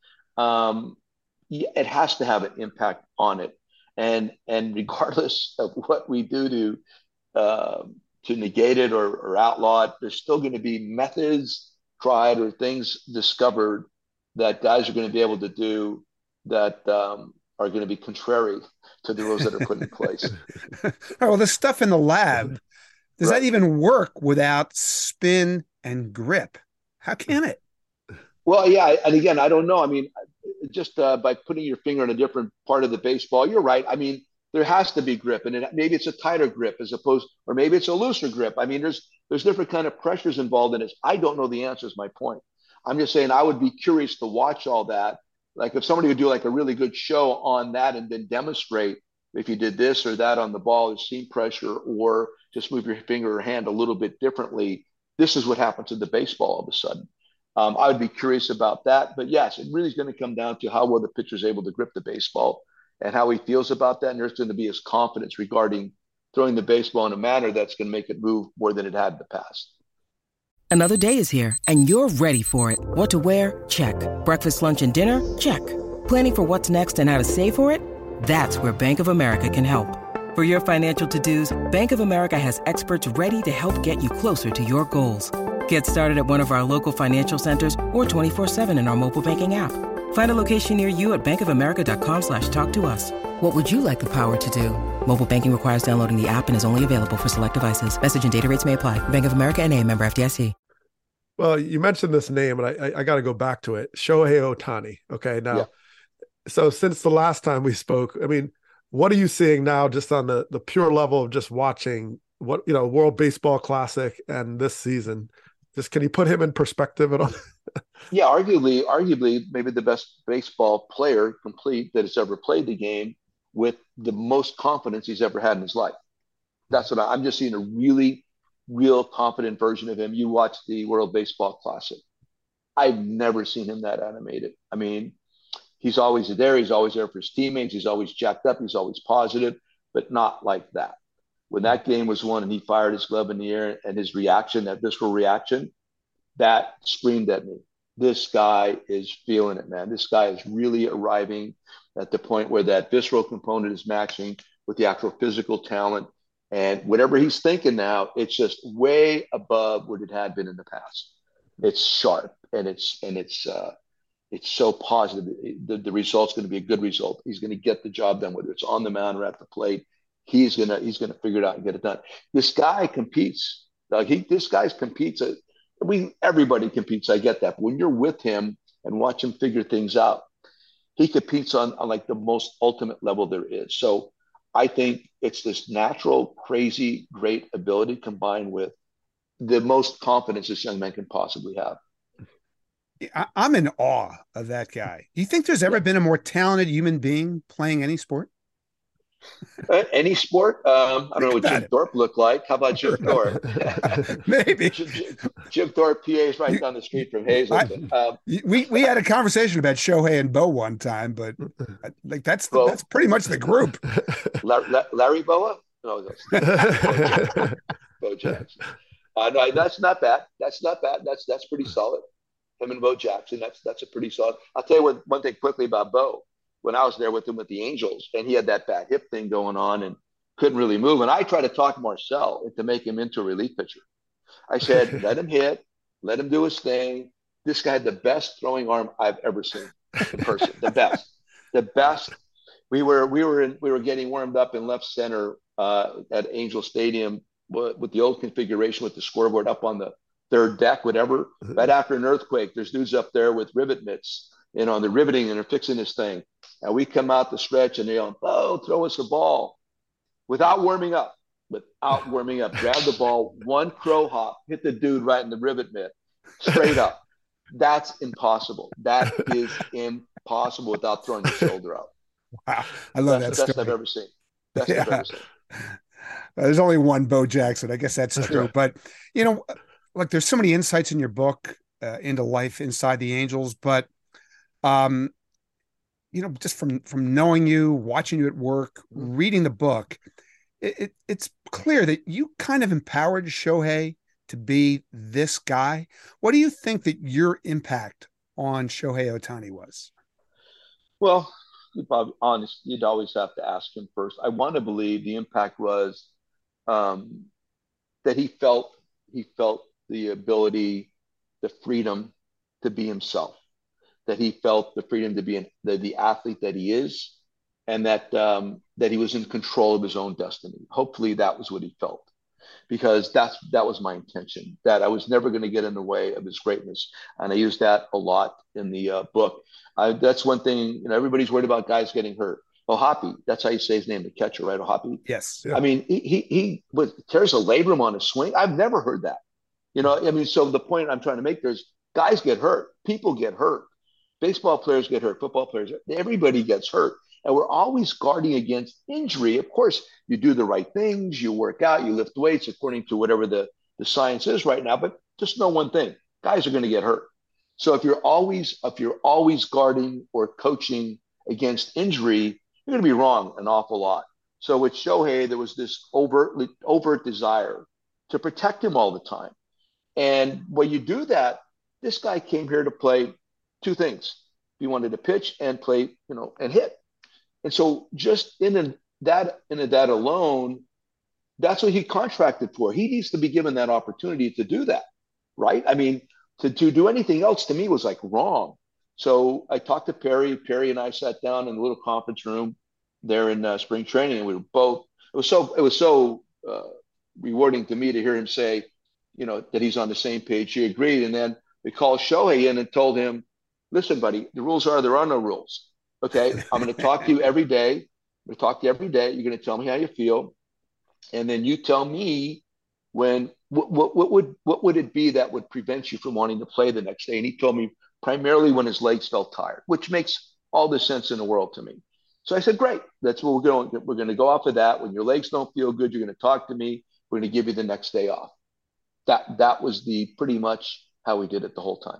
It has to have an impact on it. And regardless of what we do to negate it or outlaw it, there's still going to be methods tried or things discovered that guys are going to be able to do that are going to be contrary to the rules that are put in place. All right, well, the stuff in the lab, does that even work without spin and grip? How can it? Well, yeah, and again, I don't know. I mean, just by putting your finger in a different part of the baseball, you're right. I mean, there has to be grip, and maybe it's a tighter grip as opposed, or maybe it's a looser grip. I mean, there's different kind of pressures involved in it. I don't know the answer is my point. I'm just saying I would be curious to watch all that. Like if somebody would do like a really good show on that and then demonstrate if you did this or that on the ball, the seam pressure, or just move your finger or hand a little bit differently. This is what happens to the baseball all of a sudden. I would be curious about that. But yes, it really is going to come down to how well the pitcher is able to grip the baseball and how he feels about that. And there's going to be his confidence regarding throwing the baseball in a manner that's going to make it move more than it had in the past. Another day is here, and you're ready for it. What to wear? Check. Breakfast, lunch, and dinner? Check. Planning for what's next and how to save for it? That's where Bank of America can help. For your financial to-dos, Bank of America has experts ready to help get you closer to your goals. Get started at one of our local financial centers or 24/7 in our mobile banking app. Find a location near you at bankofamerica.com/talktous. What would you like the power to do? Mobile banking requires downloading the app and is only available for select devices. Message and data rates may apply. Bank of America N.A., member FDIC. Well, you mentioned this name, and I got to go back to it. Shohei Ohtani. Okay, now, So since the last time we spoke, I mean, what are you seeing now just on the pure level of just watching World Baseball Classic and this season? Just can you put him in perspective at all? Yeah, arguably maybe the best baseball player complete that has ever played the game with the most confidence he's ever had in his life. That's what I'm just seeing, a really real confident version of him. You watch the World Baseball Classic. I've never seen him that animated. I mean, he's always there. He's always there for his teammates. He's always jacked up. He's always positive, but not like that. When that game was won and he fired his glove in the air and his reaction, that visceral reaction, that screamed at me. This guy is feeling it, man. This guy is really arriving at the point where that visceral component is matching with the actual physical talent. And whatever he's thinking now, it's just way above what it had been in the past. It's sharp and it's so positive. The result's going to be a good result. He's going to get the job done, whether it's on the mound or at the plate. He's gonna figure it out and get it done. This guy competes. Everybody competes. I get that. But when you're with him and watch him figure things out, he competes on like the most ultimate level there is. So I think it's this natural, crazy, great ability combined with the most confidence this young man can possibly have. I'm in awe of that guy. Do you think there's ever been a more talented human being playing any sport? Any sport? I don't know what Jim Thorpe looked like. How about Jim Thorpe? Maybe. Jim Thorpe, PA, is right down the street from Hazleton. We had a conversation about Shohei and Bo one time, but like that's pretty much the group. Larry Boa? No, Bo Jackson. No, that's not bad. That's not bad. That's pretty solid. Him and Bo Jackson. That's a pretty solid. I'll tell you one thing quickly about Bo. When I was there with him with the Angels, and he had that bad hip thing going on and couldn't really move. And I tried to talk Marcel to make him into a relief pitcher. I said, let him hit, let him do his thing. This guy had the best throwing arm I've ever seen in person. The best. We were getting warmed up in left center at Angel Stadium with the old configuration with the scoreboard up on the third deck, whatever. Right after an earthquake, there's dudes up there with rivet mitts, they're riveting and they're fixing this thing. And we come out the stretch and they're yelling, "Oh, throw us a ball," without warming up. without warming up. Grab the ball, one crow hop, hit the dude right in the rivet mitt, straight up. That's impossible. That is impossible without throwing your shoulder out. Wow. I love That's that the best story. I've ever seen. Best I've ever seen. There's only one Bo Jackson. I guess that's true. right. But, like there's so many insights in your book into life inside the Angels. But, just from knowing you, watching you at work, reading the book, it's clear that you kind of empowered Shohei to be this guy. What do you think that your impact on Shohei Ohtani was? Well, honest, you'd always have to ask him first. I want to believe the impact was that he felt the ability, the freedom to be himself, that he felt the freedom to be the athlete that he is, and that he was in control of his own destiny. Hopefully that was what he felt, because that was my intention, that I was never going to get in the way of his greatness. And I used that a lot in the book. That's one thing, everybody's worried about guys getting hurt. Ohapi, that's how you say his name, the catcher, right? Ohapi. Yes. Yeah. I mean, he tears a labrum on a swing. I've never heard that. So the point I'm trying to make there is guys get hurt. People get hurt. Baseball players get hurt. Football players, everybody gets hurt. And we're always guarding against injury. Of course, you do the right things. You work out. You lift weights according to whatever the science is right now. But just know one thing: guys are going to get hurt. So if you're always guarding or coaching against injury, you're going to be wrong an awful lot. So with Shohei, there was this overt desire to protect him all the time. And when you do that, this guy came here to play two things. He wanted to pitch and play, and hit. And so just in that alone, that's what he contracted for. He needs to be given that opportunity to do that, right? I mean, to do anything else to me was like wrong. So I talked to Perry. Perry and I sat down in a little conference room there in spring training, and we were both. It was so rewarding to me to hear him say, that he's on the same page. He agreed, and then we called Shohei in and told him, "Listen, buddy, the rules are there are no rules. Okay, I'm going to talk to you every day. You're going to tell me how you feel, and then you tell me when what would it be that would prevent you from wanting to play the next day." And he told me primarily when his legs felt tired, which makes all the sense in the world to me. So I said, "Great, that's what we're going to go off of that. When your legs don't feel good, you're going to talk to me. We're going to give you the next day off." That was pretty much how we did it the whole time.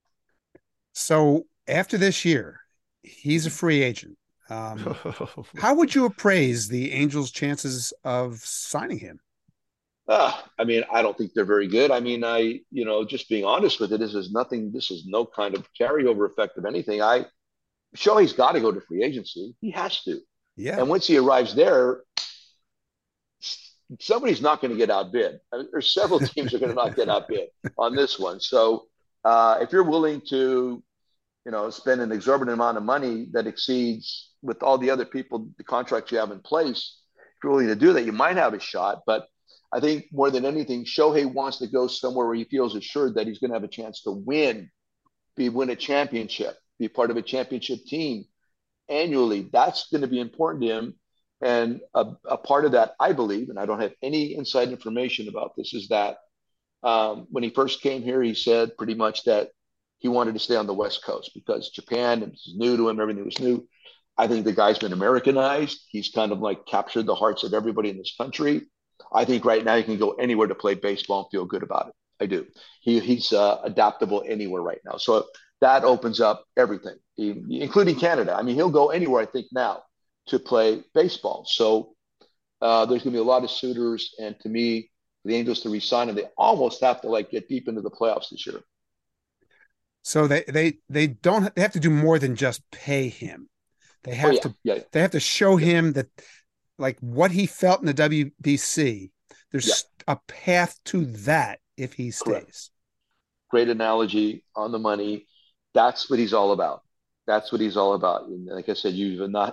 So after this year, he's a free agent. How would you appraise the Angels' chances of signing him? I mean, I don't think they're very good. I mean, just being honest with it, this is no kind of carryover effect of anything. Shohei's got to go to free agency. He has to. Yeah. And once he arrives there, somebody's not going to get outbid. There's several teams that are going to not get outbid on this one. So if you're willing to, spend an exorbitant amount of money that exceeds with all the other people, the contracts you have in place, if you're willing to do that, you might have a shot. But I think more than anything, Shohei wants to go somewhere where he feels assured that he's going to have a chance to win a championship, be part of a championship team annually. That's going to be important to him. And a part of that, I believe, and I don't have any inside information about this, is that when he first came here, he said pretty much that he wanted to stay on the West Coast because Japan was new to him. Everything was new. I think the guy's been Americanized. He's kind of like captured the hearts of everybody in this country. I think right now he can go anywhere to play baseball and feel good about it. I do. He's adaptable anywhere right now. So that opens up everything, including Canada. I mean, he'll go anywhere, I think, now to play baseball. So there's going to be a lot of suitors. And to me, for the Angels to re-sign him, they almost have to get deep into the playoffs this year. So they have to do more than just pay him. They have they have to show him that what he felt in the WBC, there's a path to that if he stays. Correct. Great analogy, on the money. That's what he's all about. And like I said,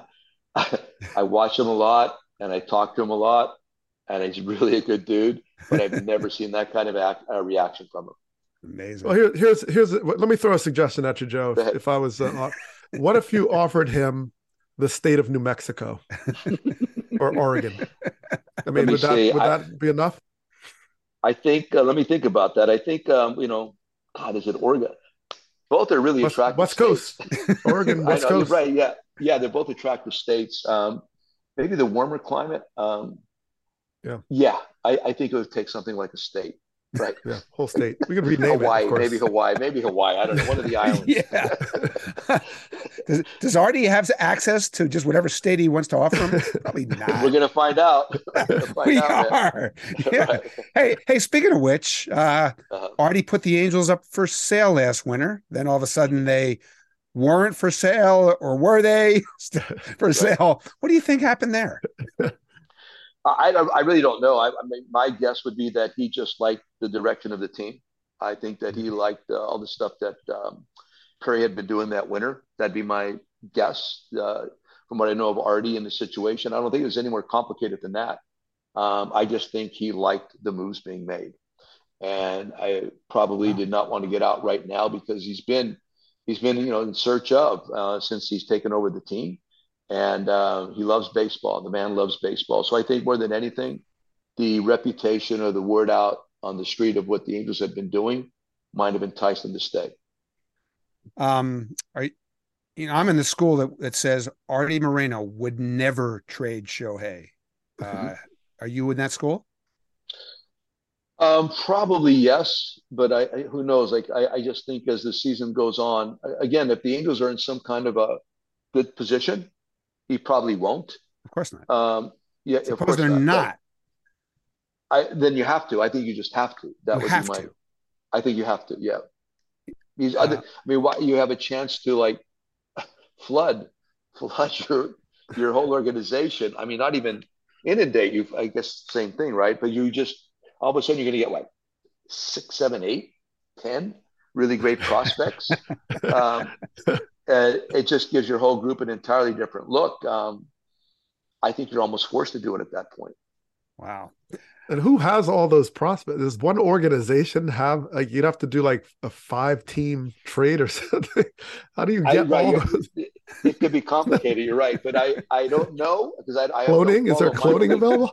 I watch him a lot and I talk to him a lot, and he's really a good dude, but I've never seen that kind of reaction from him. Amazing. Well, here's let me throw a suggestion at you, Joe. If I was, what if you offered him the state of New Mexico or Oregon? I mean, me would see. that be enough? I think, let me think about that. I think, God, is it Oregon? Both are really attractive West states. Coast, Oregon, I West know, you're Coast. right. Yeah. Yeah, they're both attractive states. Maybe the warmer climate. Yeah. Yeah, I think it would take something like a state. Right. Yeah, whole state. We could rename it, of Hawaii, course. maybe Hawaii. I don't know. One of the islands. Yeah. Does Artie have access to just whatever state he wants to offer him? Probably not. We're gonna find out. We are. Yeah. Right. Hey, speaking of which, Uh-huh. Artie put the Angels up for sale last winter. Then all of a sudden they weren't for sale, or were they for sale? What do you think happened there? I really don't know. I mean, my guess would be that he just liked the direction of the team. I think that he liked all the stuff that Curry had been doing that winter. That'd be my guess from what I know of Artie and the situation. I don't think it was any more complicated than that. I just think he liked the moves being made, and I probably did not want to get out right now because he's been in search of since he's taken over the team. And he loves baseball. The man loves baseball. So I think more than anything, the reputation or the word out on the street of what the Angels have been doing might have enticed him to stay. I'm in the school that says Artie Moreno would never trade Shohei. Are you in that school? Probably yes, but who knows? Like I just think as the season goes on, again, if the Angels are in some kind of a good position, he probably won't. Of course not. Yeah, Suppose of course they're not. Then you have to. I think you just have to. That would be my. I think you have to. Yeah. I mean, you have a chance to like flood your whole organization. I mean, not even inundate you. I guess same thing, right? But you just all of a sudden you're going to get like 6, 7, 8, 10 really great prospects. It just gives your whole group an entirely different look. I think you're almost forced to do it at that point. Wow. And who has all those prospects? Does one organization have, like, you'd have to do like a 5-team trade or something? How do you get all those? It could be complicated. You're right. But I don't know because I cloning? Is there cloning available?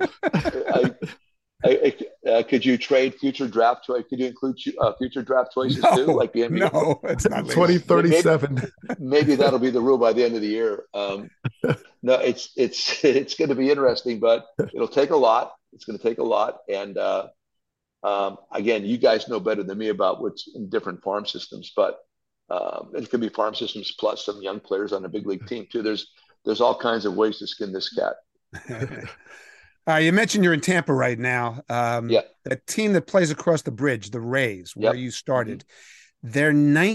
Could you trade future draft choice? Could you include future draft choices too? Like the NBA? No, it's not 2037. Maybe that'll be the rule by the end of the year. No, it's going to be interesting, but it'll take a lot. It's going to take a lot. And again, you guys know better than me about what's in different farm systems, but it could be farm systems plus some young players on a big league team too. There's all kinds of ways to skin this cat. You mentioned you're in Tampa right now. Yeah. The team that plays across the bridge, the Rays, where you started, they're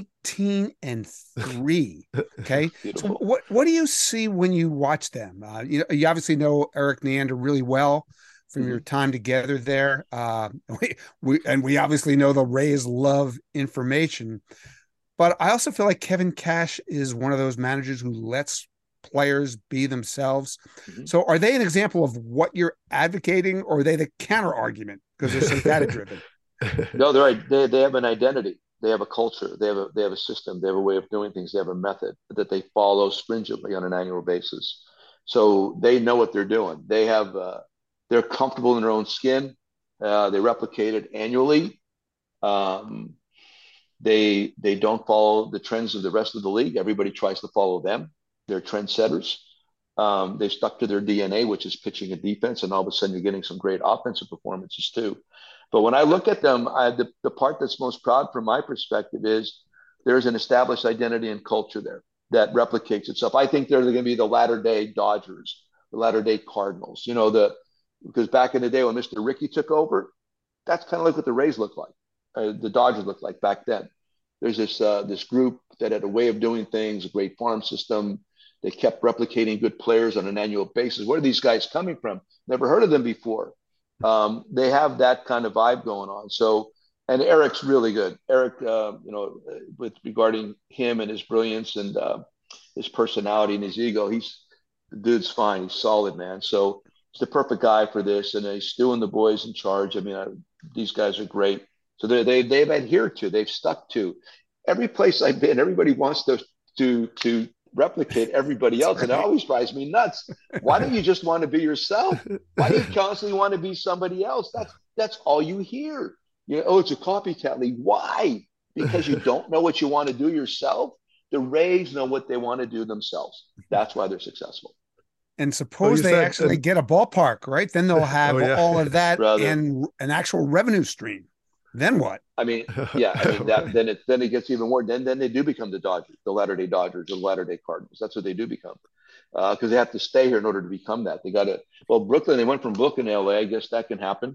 19-3. Okay. So what do you see when you watch them? You obviously know Erik Neander really well from your time together there. We obviously know the Rays love information, but I also feel like Kevin Cash is one of those managers who lets players be themselves. So are they an example of what you're advocating, or are they the counter argument because they're so data driven? No, they're right. They have an identity. They have a culture. They have a system. They have a way of doing things. They have a method that they follow stringently on an annual basis. So they know what they're doing. They're comfortable in their own skin. They replicate it annually. They don't follow the trends of the rest of the league. Everybody tries to follow them. They're trendsetters. They stuck to their DNA, which is pitching and defense, and all of a sudden you're getting some great offensive performances too. But when I look at them, the part that's most proud from my perspective is there's an established identity and culture there that replicates itself. I think they're going to be the latter-day Dodgers, the latter-day Cardinals. Because back in the day when Mr. Rickey took over, that's kind of like what the Rays looked like, the Dodgers looked like back then. There's this group that had a way of doing things, a great farm system. They kept replicating good players on an annual basis. Where are these guys coming from? Never heard of them before. They have that kind of vibe going on. So, and Eric's really good. Eric, with regarding him and his brilliance and his personality and his ego, the dude's fine. He's solid, man. So he's the perfect guy for this. And he's Stu and the boys in charge. I mean, these guys are great. So they've adhered to, they've stuck to. Every place I've been, everybody wants to replicate everybody else. Right. And it always drives me nuts. Why don't you just want to be yourself? Why do you constantly want to be somebody else? That's all you hear. Oh, it's a copycat league. Why? Because you don't know what you want to do yourself. The Rays know what they want to do themselves. That's why they're successful. And suppose they actually get a ballpark, right? Then they'll have all of that and an actual revenue stream. Then what? I mean, then it gets even more. Then they do become the Dodgers, the Latter-day Dodgers, the Latter-day Cardinals. That's what they do become, because they have to stay here in order to become that. They got to. Well, Brooklyn. They went from Brooklyn to LA. I guess that can happen.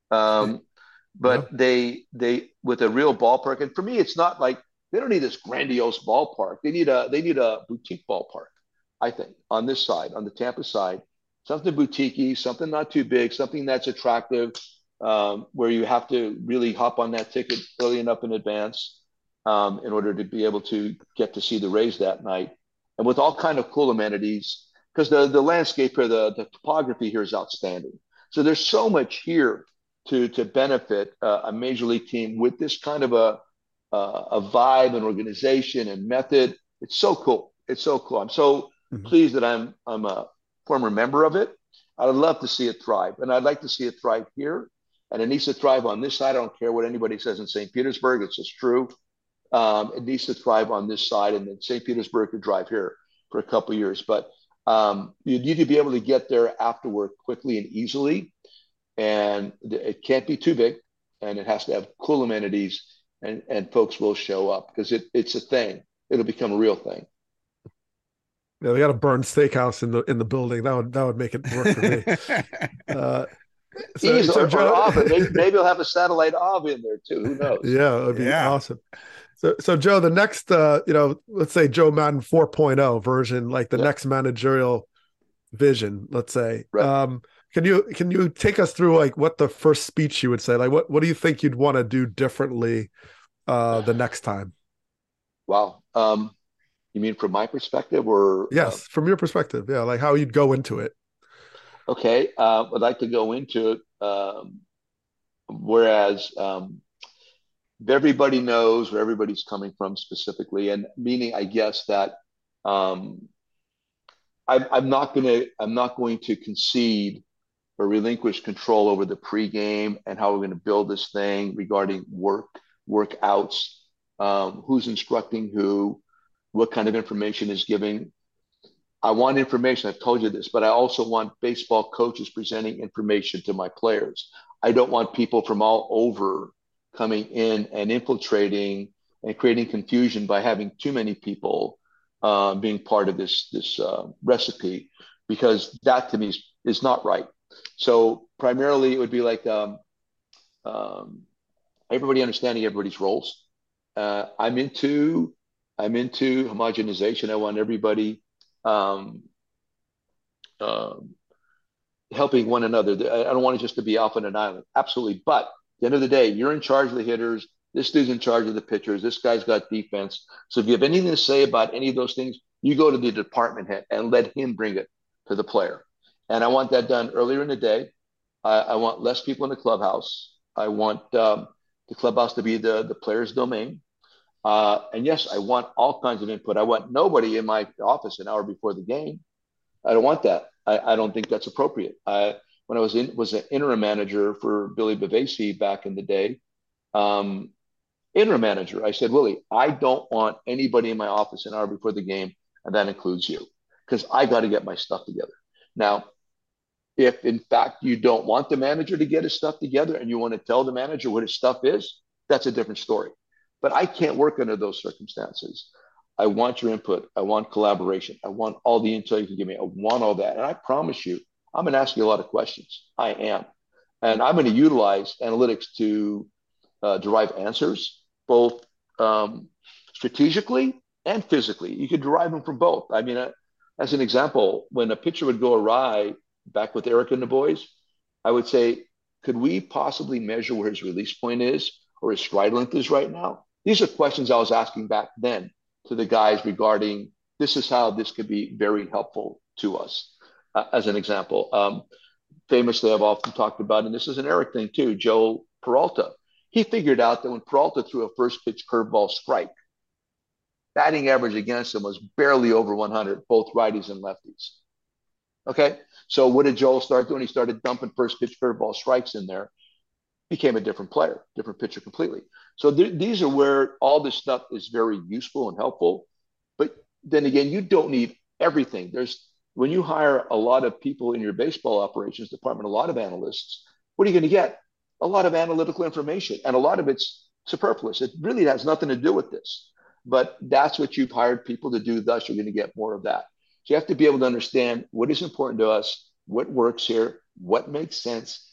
But they with a real ballpark. And for me, it's not like they don't need this grandiose ballpark. They need a boutique ballpark. I think on this side, on the Tampa side, something boutique-y, something not too big, something that's attractive. Where you have to really hop on that ticket early enough in advance in order to be able to get to see the Rays that night, and with all kind of cool amenities, because the landscape here, the topography here is outstanding. So there's so much here to benefit a major league team with this kind of a vibe and organization and method. It's so cool. It's so cool. I'm so pleased that I'm a former member of it. I'd love to see it thrive, and I'd like to see it thrive here. And it needs to thrive on this side. I don't care what anybody says in St. Petersburg. It's just true. It needs to thrive on this side. And then St. Petersburg could drive here for a couple of years. But you need to be able to get there afterward quickly and easily. And it can't be too big. And it has to have cool amenities. And folks will show up because it's a thing. It'll become a real thing. Yeah, they got a Burns Steakhouse in the building. That would make it work for me. So Joe, maybe we'll have a satellite Av in there too. Who knows? Yeah, it would be awesome. So Joe, the next, let's say Joe Madden 4.0 version, like the next managerial vision, let's say. Right. Can you take us through like what the first speech you would say? Like what do you think you'd want to do differently the next time? Wow. You mean from my perspective, or yes, from your perspective? Yeah, like how you'd go into it. Okay, I'd like to go into it, whereas everybody knows where everybody's coming from specifically, and meaning, I guess that I'm not going to concede or relinquish control over the pregame and how we're going to build this thing regarding workouts, who's instructing who, what kind of information is giving. I want information. I've told you this, but I also want baseball coaches presenting information to my players. I don't want people from all over coming in and infiltrating and creating confusion by having too many people being part of this recipe, because that to me is not right. So primarily it would be like everybody understanding everybody's roles. I'm into homogenization. I want everybody helping one another. I don't want it just to be off on an island. Absolutely. But at the end of the day, you're in charge of the hitters. This dude's in charge of the pitchers. This guy's got defense. So if you have anything to say about any of those things, you go to the department head and let him bring it to the player. And I want that done earlier in the day. I want less people in the clubhouse. I want the clubhouse to be the player's domain. And yes, I want all kinds of input. I want nobody in my office an hour before the game. I don't want that. I don't think that's appropriate. When I was an interim manager for Billy Bavasi back in the day, interim manager, I said, Willie, I don't want anybody in my office an hour before the game, and that includes you, because I got to get my stuff together. Now, if in fact you don't want the manager to get his stuff together and you want to tell the manager what his stuff is, that's a different story. But I can't work under those circumstances. I want your input. I want collaboration. I want all the intel you can give me. I want all that. And I promise you, I'm going to ask you a lot of questions. I am. And I'm going to utilize analytics to derive answers, both strategically and physically. You could derive them from both. I mean, as an example, when a pitcher would go awry back with Eric and the boys, I would say, could we possibly measure where his release point is or his stride length is right now? These are questions I was asking back then to the guys regarding this is how this could be very helpful to us. As an example, famously, I've often talked about, and this is an Eric thing too, Joe Peralta. He figured out that when Peralta threw a first pitch curveball strike, batting average against him was barely over 100, both righties and lefties. Okay, so what did Joel start doing? He started dumping first pitch curveball strikes in there. Became a different player, different pitcher completely. So these are where all this stuff is very useful and helpful. But then again, you don't need everything. When you hire a lot of people in your baseball operations department, a lot of analysts, what are you going to get? A lot of analytical information, and a lot of it's superfluous. It really has nothing to do with this. But that's what you've hired people to do. Thus, you're going to get more of that. So you have to be able to understand what is important to us, what works here, what makes sense,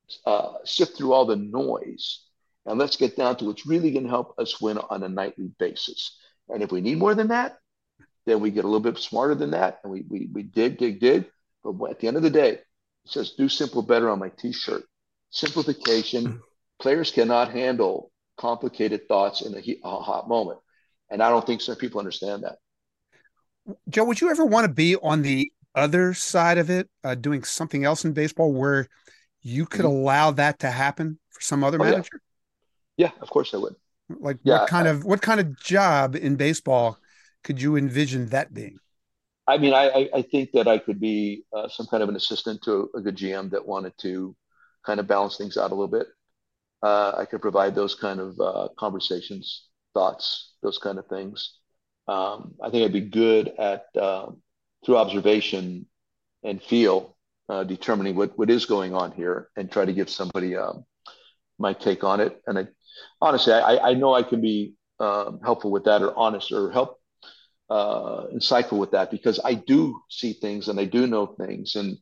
sift through all the noise, and let's get down to what's really going to help us win on a nightly basis. And if we need more than that, then we get a little bit smarter than that, and we dig. But at the end of the day, it says do simple better on my T-shirt. Simplification. Players cannot handle complicated thoughts in a hot moment. And I don't think some people understand that. Joe, would you ever want to be on the other side of it, doing something else in baseball where you could allow that to happen for some other manager? Yeah, of course I would. Like what kind of job in baseball could you envision that being? I mean, I think that I could be some kind of an assistant to a good GM that wanted to kind of balance things out a little bit. I could provide those kind of conversations, thoughts, those kind of things. I think I'd be good at through observation and feel determining what is going on here and try to give somebody my take on it. And honestly, I know I can be helpful with that, or honest, or help insightful with that, because I do see things and I do know things, and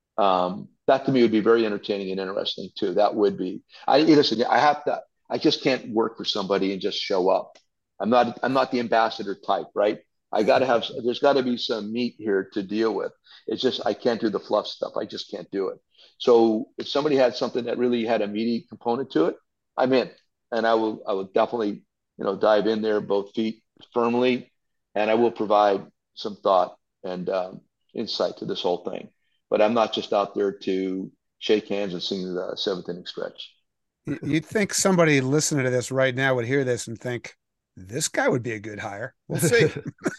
that to me would be very entertaining and interesting too. That would be. Listen, I just can't work for somebody and just show up. I'm not the ambassador type, right? There's got to be some meat here to deal with. It's just, I can't do the fluff stuff. I just can't do it. So if somebody had something that really had a meaty component to it, I'm in, and I will definitely, dive in there, both feet firmly, and I will provide some thought and insight to this whole thing. But I'm not just out there to shake hands and sing the seventh inning stretch. You'd think somebody listening to this right now would hear this and think, this guy would be a good hire. We'll see.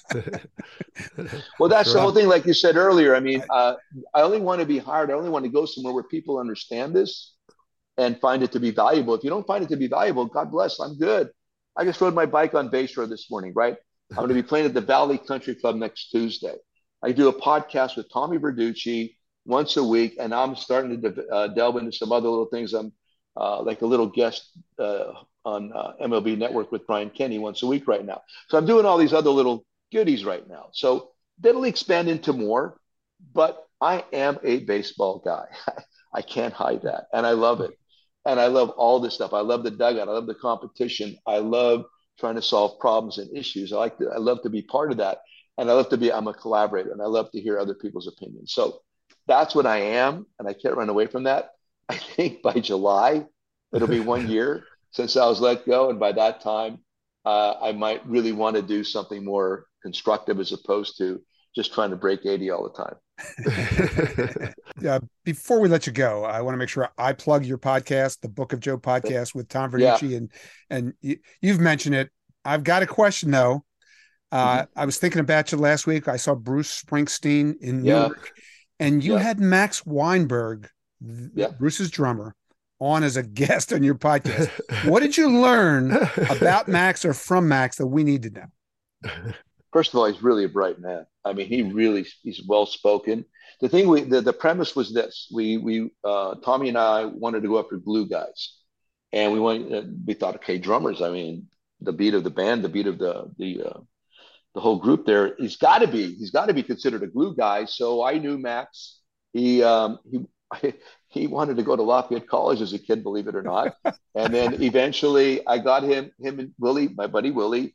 Well, that's the whole thing. Like you said earlier, I mean, I only want to be hired. I only want to go somewhere where people understand this and find it to be valuable. If you don't find it to be valuable, God bless, I'm good. I just rode my bike on Bayshore this morning, right? I'm going to be playing at the Valley Country Club next Tuesday. I do a podcast with Tommy Verducci once a week, and I'm starting to delve into some other little things. I'm like a little guest on MLB Network with Brian Kenny once a week right now. So I'm doing all these other little goodies right now. So that'll expand into more, but I am a baseball guy. I can't hide that. And I love it. And I love all this stuff. I love the dugout. I love the competition. I love trying to solve problems and issues. I love to be part of that. And I'm a collaborator, and I love to hear other people's opinions. So that's what I am. And I can't run away from that. I think by July, it'll be 1 year since I was let go. And by that time, I might really want to do something more constructive as opposed to just trying to break 80 all the time. Yeah. Before we let you go, I want to make sure I plug your podcast, the Book of Joe podcast with Tom Verducci. And you've mentioned it. I've got a question though. I was thinking about you last week. I saw Bruce Springsteen in New York, and you had Max Weinberg, Bruce's drummer, on as a guest on your podcast. What did you learn about Max or from Max that we need to know? First of all, he's really a bright man. I mean, he's well-spoken. The thing the premise was this: we Tommy and I wanted to go after glue guys, and we thought, okay, drummers. I mean, the beat of the band, the beat of the whole group there, he's got to be considered a glue guy. So I knew Max. He wanted to go to Lafayette College as a kid, believe it or not. And then eventually I got him and Willie, my buddy Willie.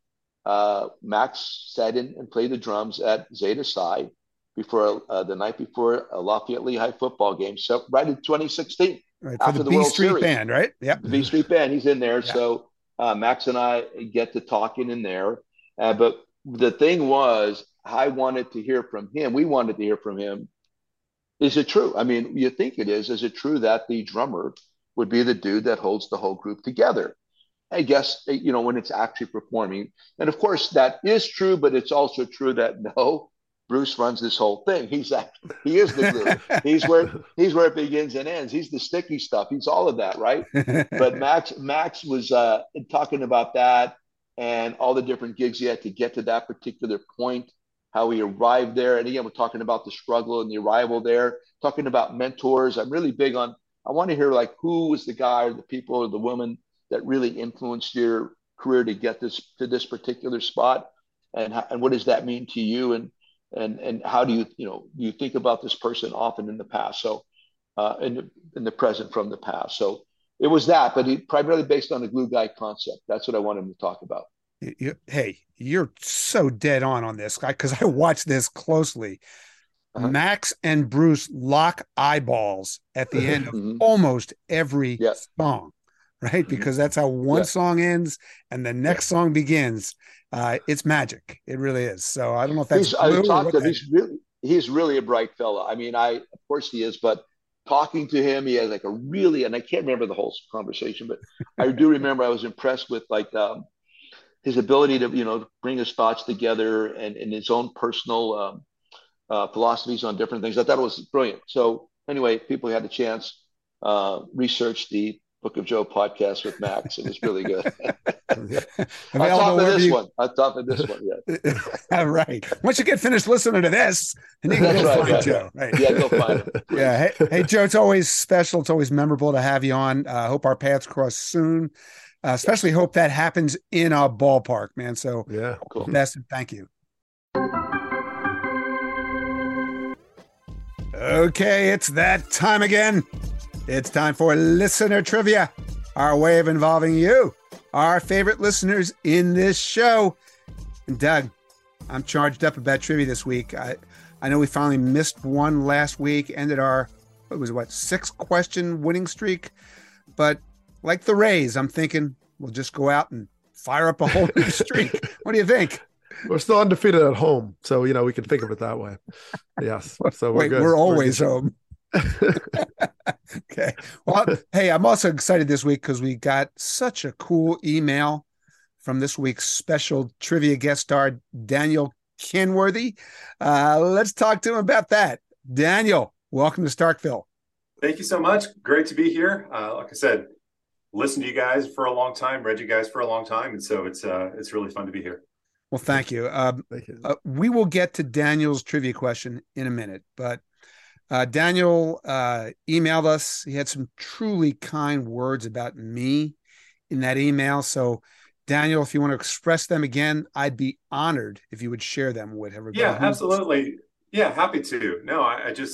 Max sat in and played the drums at Zeta Psi before the night before a Lafayette Lehigh football game. So right in 2016, right, after the B Street Band, right? Yeah, the B Street Band. He's in there. Yeah. So Max and I get to talking in there. But the thing was, I wanted to hear from him. We wanted to hear from him. Is it true? I mean, you think it is. Is it true that the drummer would be the dude that holds the whole group together? I guess, when it's actually performing. And of course, that is true, but it's also true that no, Bruce runs this whole thing. He is the glue. He's where it begins and ends. He's the sticky stuff. He's all of that, right? But Max was talking about that and all the different gigs he had to get to that particular point, how he arrived there. And again, we're talking about the struggle and the arrival there, talking about mentors. I'm really big on, I want to hear like who was the guy or the people or the woman that really influenced your career to get to this particular spot, and what does that mean to you, and how do you think about this person often in the past, so in the present from the past. So it was that, but primarily based on the glue guy concept. That's what I wanted him to talk about. Hey, you're so dead on this guy, because I watched this closely. Max and Bruce lock eyeballs at the end of almost every song. Right, because that's how one song ends and the next song begins. It's magic. It really is. So I don't know if that's he's really a bright fella. I mean, of course he is, but talking to him, he has like a really, and I can't remember the whole conversation, but I do remember I was impressed with like his ability to bring his thoughts together and his own personal philosophies on different things. I thought it was brilliant. So anyway, people who had the chance, research the Book of Joe podcast with Max. It was really good. On top of this one, yeah. All right. Once you get finished listening to this, and you can go find Joe. Right. Yeah, go find him. Please. Yeah. Hey, Joe, it's always special. It's always memorable to have you on. Hope our paths cross soon. Especially hope that happens in a ballpark, man. So yeah, cool. Best, and thank you. Okay, it's that time again. It's time for listener trivia, our way of involving you, our favorite listeners in this show. And Doug, I'm charged up about trivia this week. I know we finally missed one last week, ended our, 6-question winning streak. But like the Rays, I'm thinking we'll just go out and fire up a whole new streak. What do you think? We're still undefeated at home, so we can think of it that way. Yes. So we're always home. Okay. Well, hey, I'm also excited this week because we got such a cool email from this week's special trivia guest star, Daniel Kenworthy. Let's talk to him about that. Daniel, welcome to Starkville. Thank you so much. Great to be here. Like I said, listened to you guys for a long time, read you guys for a long time, and so it's really fun to be here. Well, thank you. We will get to Daniel's trivia question in a minute, but Daniel emailed us. He had some truly kind words about me in that email. So, Daniel, if you want to express them again, I'd be honored if you would share them with everybody. Yeah, absolutely. Yeah, happy to. No,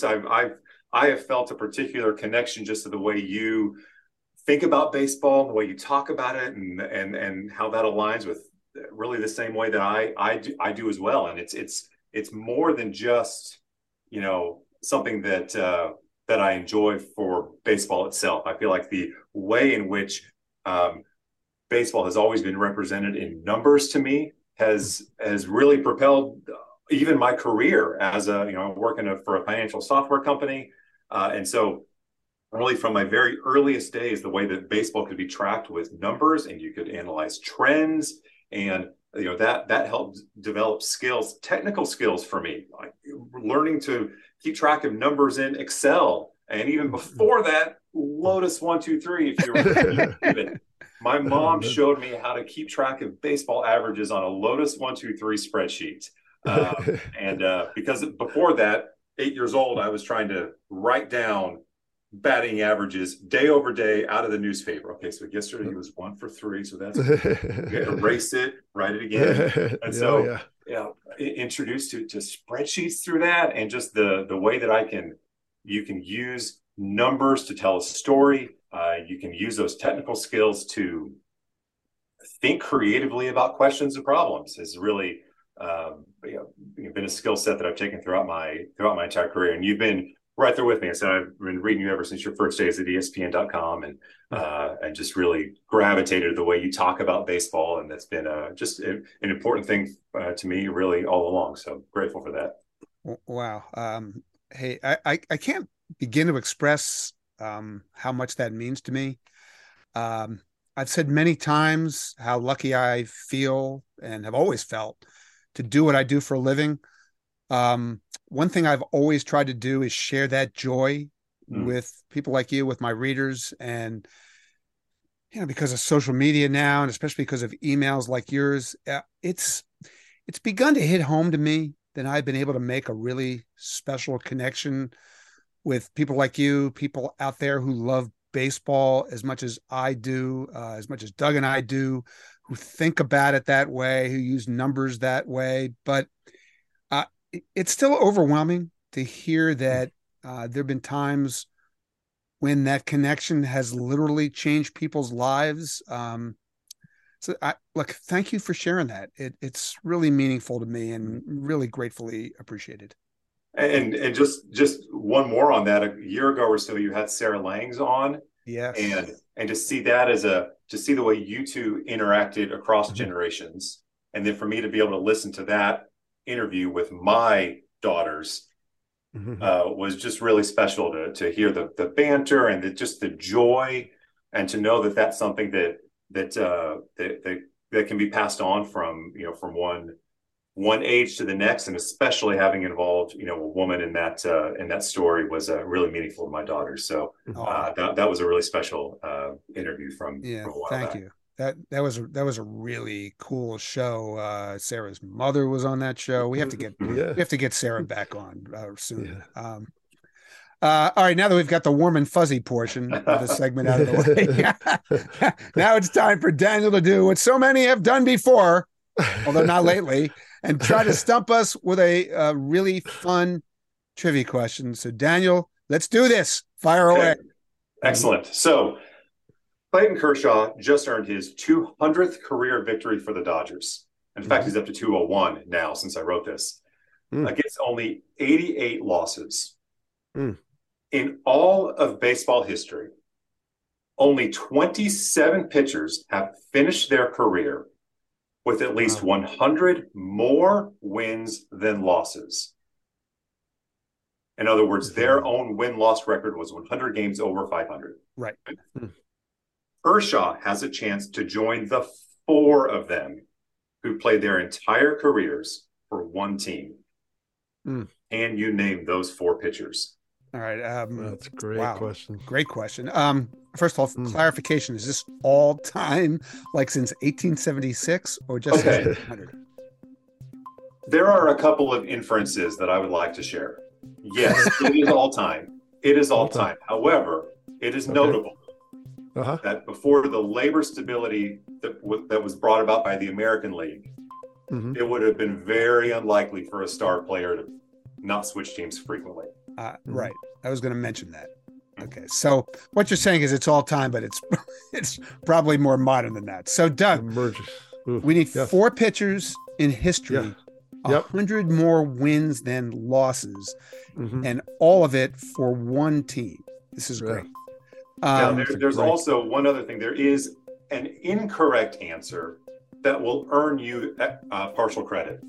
I have felt a particular connection just to the way you think about baseball, the way you talk about it, and how that aligns with really the same way that I do as well. And it's more than just something that I enjoy for baseball itself. I feel like the way in which baseball has always been represented in numbers to me has really propelled even my career as working for a financial software company. And so really from my very earliest days, the way that baseball could be tracked with numbers and you could analyze trends, and that helped develop skills, technical skills for me, like learning to keep track of numbers in Excel. And even before that, Lotus 1-2-3, if you remember. My mom showed me how to keep track of baseball averages on a Lotus 1-2-3 spreadsheet. And because before that, 8 years old, I was trying to write down batting averages day over day out of the newspaper. Okay, so yesterday he was 1 for 3, so that's erase it, write it again. And introduced to spreadsheets through that, and just the way that you can use numbers to tell a story. You can use those technical skills to think creatively about questions and problems. Has really been a skill set that I've taken throughout my entire career. And you've been right there with me. I said I've been reading you ever since your first days at ESPN.com, and just really gravitated to the way you talk about baseball, and that's been just an important thing to me really all along. So grateful for that. Wow. Hey, I can't begin to express how much that means to me. I've said many times how lucky I feel and have always felt to do what I do for a living. One thing I've always tried to do is share that joy with people like you, with my readers. And, because of social media now, and especially because of emails like yours, it's begun to hit home to me that I've been able to make a really special connection with people like you, people out there who love baseball as much as I do, as much as Doug and I do, who think about it that way, who use numbers that way. But it's still overwhelming to hear that there have been times when that connection has literally changed people's lives. So thank you for sharing that. It's really meaningful to me and really gratefully appreciated. And just one more on that. A year ago or so, you had Sarah Langs on. Yes. And to see that to see the way you two interacted across generations. And then for me to be able to listen to that interview with my daughters was just really special to hear the banter and just the joy, and to know that that's something that can be passed on from one age to the next, and especially having involved a woman in that story was really meaningful to my daughters. So that was a really special interview from a while thank back. you. That was a really cool show. Sarah's mother was on that show. We have to get Sarah back on soon. Yeah. All right, now that we've got the warm and fuzzy portion of the segment out of the way, now it's time for Daniel to do what so many have done before, although not lately, and try to stump us with a really fun trivia question. So, Daniel, let's do this. Fire away. Excellent. So, Clayton Kershaw just earned his 200th career victory for the Dodgers. In fact, he's up to 201 now since I wrote this. Against only 88 losses. In all of baseball history, only 27 pitchers have finished their career with at least 100 more wins than losses. In other words, their own win-loss record was 100 games over 500. Right. Kershaw has a chance to join the 4 of them who played their entire careers for one team. And you name those 4 pitchers. All right. That's a great question. Great question. First of all, clarification: is this all time, like since 1876, or just since 1800? There are a couple of inferences that I would like to share. Yes, it is all time. It is all time. However, it is notable that before the labor stability that was brought about by the American League, it would have been very unlikely for a star player to not switch teams frequently. Right. I was going to mention that. Okay. So what you're saying is it's all time, but it's probably more modern than that. So, Doug, we need 4 pitchers in history, 100 more wins than losses, and all of it for one team. This is great. Now, there's also one other thing. There is an incorrect answer that will earn you partial credit.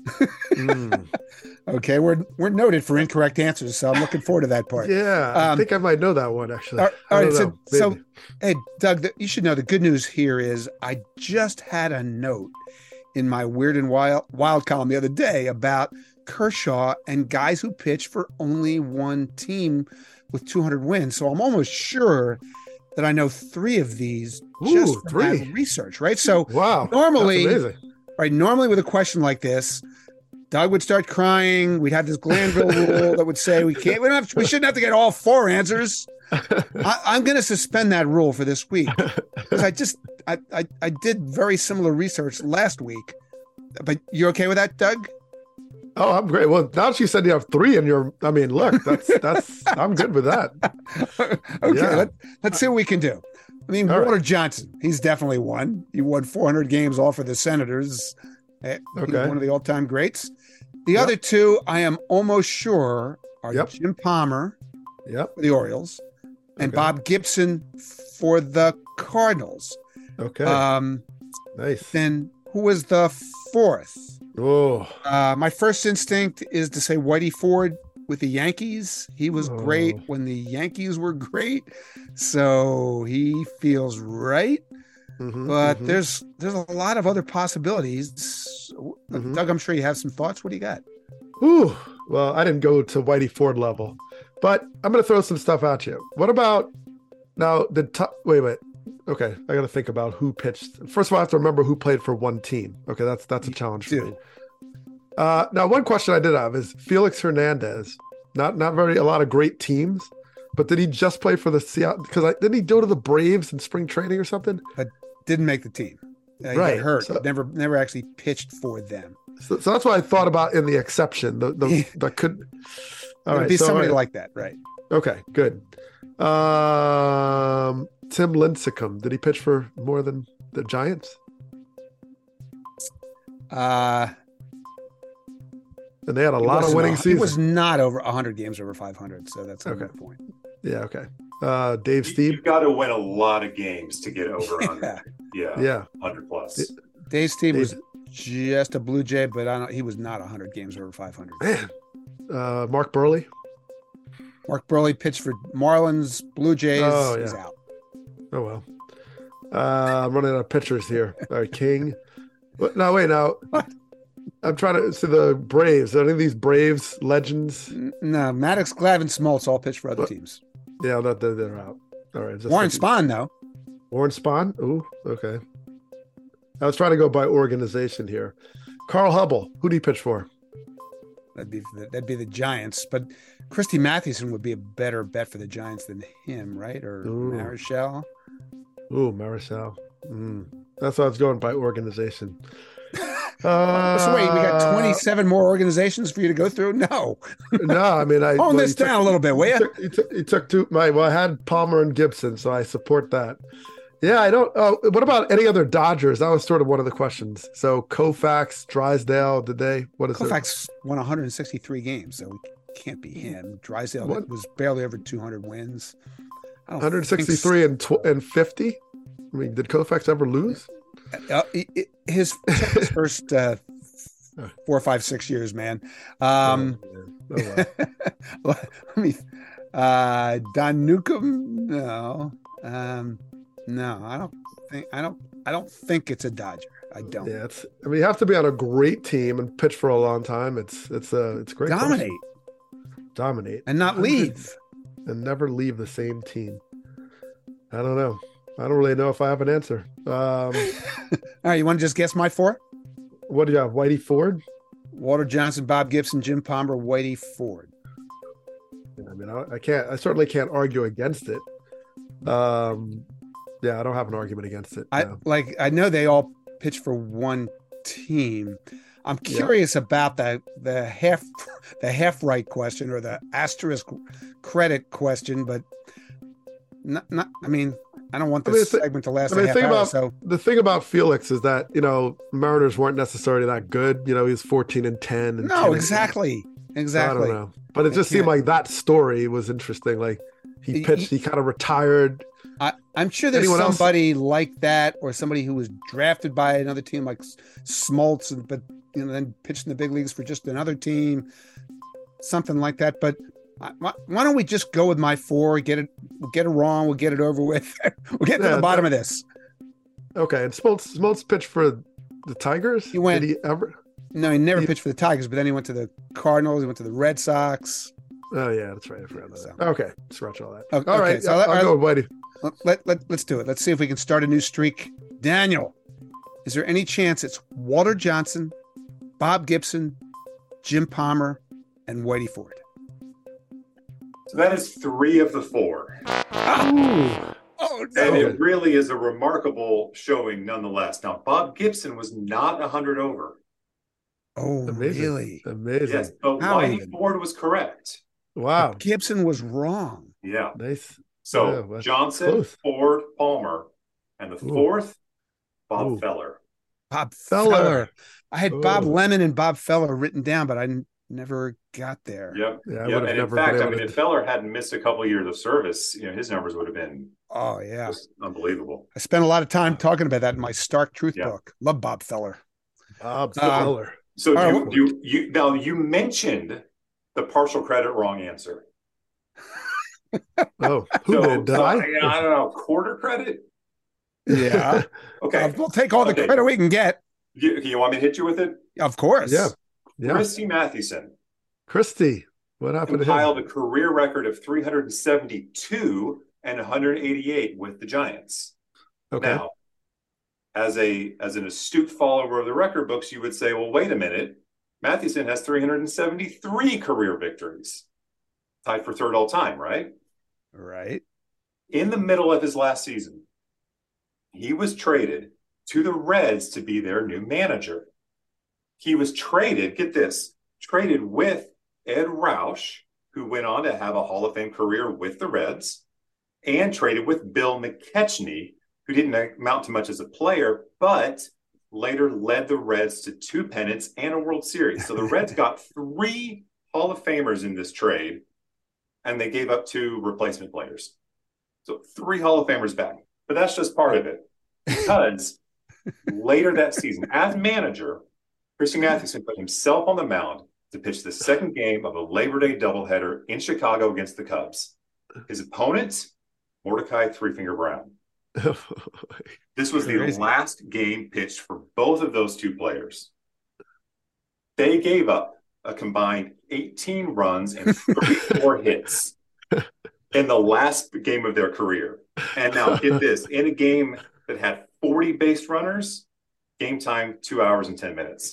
Okay, we're noted for incorrect answers, so I'm looking forward to that part. Yeah, I think I might know that one, actually. All right, so, hey, Doug, you should know the good news here is I just had a note in my Weird and Wild column the other day about Kershaw and guys who pitch for only one team with 200 wins. So I'm almost sure that I know 3 of these just from that research, right? So normally with a question like this, Doug would start crying. We'd have this Glanville rule that would say we shouldn't have to get all 4 answers. I'm going to suspend that rule for this week because I did very similar research last week. But you okay with that, Doug? Oh, I'm great. Well, now that you said you have 3 in your, look, that's I'm good with that. Okay, let's see what we can do. Walter Johnson, he's definitely won. He won 400 games, all for the Senators. He's one of the all-time greats. The other 2, I am almost sure, are Jim Palmer for the Orioles and Bob Gibson for the Cardinals. Okay. Nice. Then who was the 4th? Oh. My first instinct is to say Whitey Ford with the Yankees. He was great when the Yankees were great, so he feels right. but there's a lot of other possibilities. Doug, I'm sure you have some thoughts. What do you got? Ooh, well, I didn't go to Whitey Ford level, but I'm going to throw some stuff at you. What about now? Wait. Okay, I got to think about who pitched. First of all, I have to remember who played for one team. Okay, that's a challenge for me. Now, one question I did have is Felix Hernandez. Not a lot of great teams, but did he just play for the Seattle? Because didn't he go to the Braves in spring training or something? But didn't make the team. He got hurt. So, never actually pitched for them. So that's what I thought about in the exception. That could. All right, be somebody like that, right? Okay, good. Tim Lincecum, did he pitch for more than the Giants? And they had a lot of winning seasons. He was not over 100 games over 500, so that's a good point. Yeah, okay. Dave Stieb? You've got to win a lot of games to get over 100. Yeah. 100 plus. Dave Stieb was just a Blue Jay, but he was not 100 games over 500. Man. Mark Burley? Mark Burley pitched for Marlins, Blue Jays. He's out. Oh, well. I'm running out of pitchers here. All right, King. Now, wait, now. I'm trying to see the Braves. Are any of these Braves legends? No, Maddox, Glavine, Smoltz all pitch for other teams. Yeah, they're out. All right. Warren Spahn, though. Warren Spahn? Ooh, okay. I was trying to go by organization here. Carl Hubble, who do you pitch for? That'd be the Giants, but Christy Mathewson would be a better bet for the Giants than him, right? Or Marichal? Ooh, Marichal. That's why I was going by organization. So wait, we got 27 more organizations for you to go through? No, I mean, tone this down a little bit, will you? You took two. I had Palmer and Gibson, so I support that. Yeah, I don't. What about any other Dodgers? That was sort of one of the questions. So Koufax, Drysdale, did they? What is Koufax won 163 games, so it can't be him. Drysdale was barely over 200 wins. 163 and 50. I mean, did Koufax ever lose? His first 4, 5, 6 years, man. Don Newcomb, no. No, I don't think it's a Dodger. I don't. Yeah, you have to be on a great team and pitch for a long time. It's great. Dominate, and not leave, and never leave the same team. I don't know. I don't really know if I have an answer. All right, you want to just guess my 4? What do you have? Whitey Ford, Walter Johnson, Bob Gibson, Jim Palmer, Whitey Ford. I mean, I certainly can't argue against it. I don't have an argument against it. I know they all pitch for one team. I'm curious about the half right question or the asterisk credit question, but not. I mean, I don't want this segment to last a half hour. The thing about Felix is that Mariners weren't necessarily that good. He was 14-10. And no, exactly. So I don't know, but it just seemed like that story was interesting. Like he pitched, he kind of retired. I'm sure there's somebody like that, or somebody who was drafted by another team like Smoltz, but then pitched in the big leagues for just another team, something like that. But why don't we just go with my 4? We'll get it wrong. We'll get it over with. We'll get to the bottom of this. Okay. And Smoltz pitched for the Tigers. Did he ever? No, he never pitched for the Tigers, but then he went to the Cardinals. He went to the Red Sox. Oh yeah, that's right. I forgot that. Okay, scratch all that. Okay, all right, so I'll go with Whitey. Let's do it. Let's see if we can start a new streak. Daniel, is there any chance it's Walter Johnson, Bob Gibson, Jim Palmer, and Whitey Ford? So that is 3 of the 4. Oh, no. And it really is a remarkable showing nonetheless. Now, Bob Gibson was not 100 over. Oh, amazing. Really? Amazing. Yes, but Whitey Ford was correct. Wow. But Gibson was wrong. Yeah. Nice. So Johnson, Ford, Palmer, and the 4th, Bob Feller. Bob Feller. I had Bob Lemon and Bob Feller written down, but I never got there. Yep. Yeah, and in fact, if Feller hadn't missed a couple of years of service, his numbers would have been unbelievable. I spent a lot of time talking about that in my Stark Truth book. Love Bob Feller. Bob Feller. So you mentioned the partial credit wrong answer. Oh, who did? Did I? I don't know. Quarter credit? Yeah. Okay. We'll take all the credit we can get. You want me to hit you with it? Of course. Yeah. Christy Mathewson. Christy, what happened to him? Compiled a career record of 372 and 188 with the Giants. Okay. Now, as an astute follower of the record books, you would say, well, wait a minute. Mathewson has 373 career victories. Tied for third all time, right? Right. In the middle of his last season, he was traded to the Reds to be their new manager. He was traded, get this, traded with Ed Roush, who went on to have a Hall of Fame career with the Reds, and traded with Bill McKechnie, who didn't amount to much as a player, but later led the Reds to 2 pennants and a World Series. So the Reds got 3 Hall of Famers in this trade, and they gave up 2 replacement players. So 3 Hall of Famers back. But that's just part of it. Because later that season, as manager, Christy Mathewson put himself on the mound to pitch the second game of a Labor Day doubleheader in Chicago against the Cubs. His opponent, Mordecai Three Finger Brown. This was the last game pitched for both of those 2 players. They gave up a combined 18 runs and 34 hits in the last game of their career. And now get this, in a game that had 40 base runners, game time 2 hours and 10 minutes.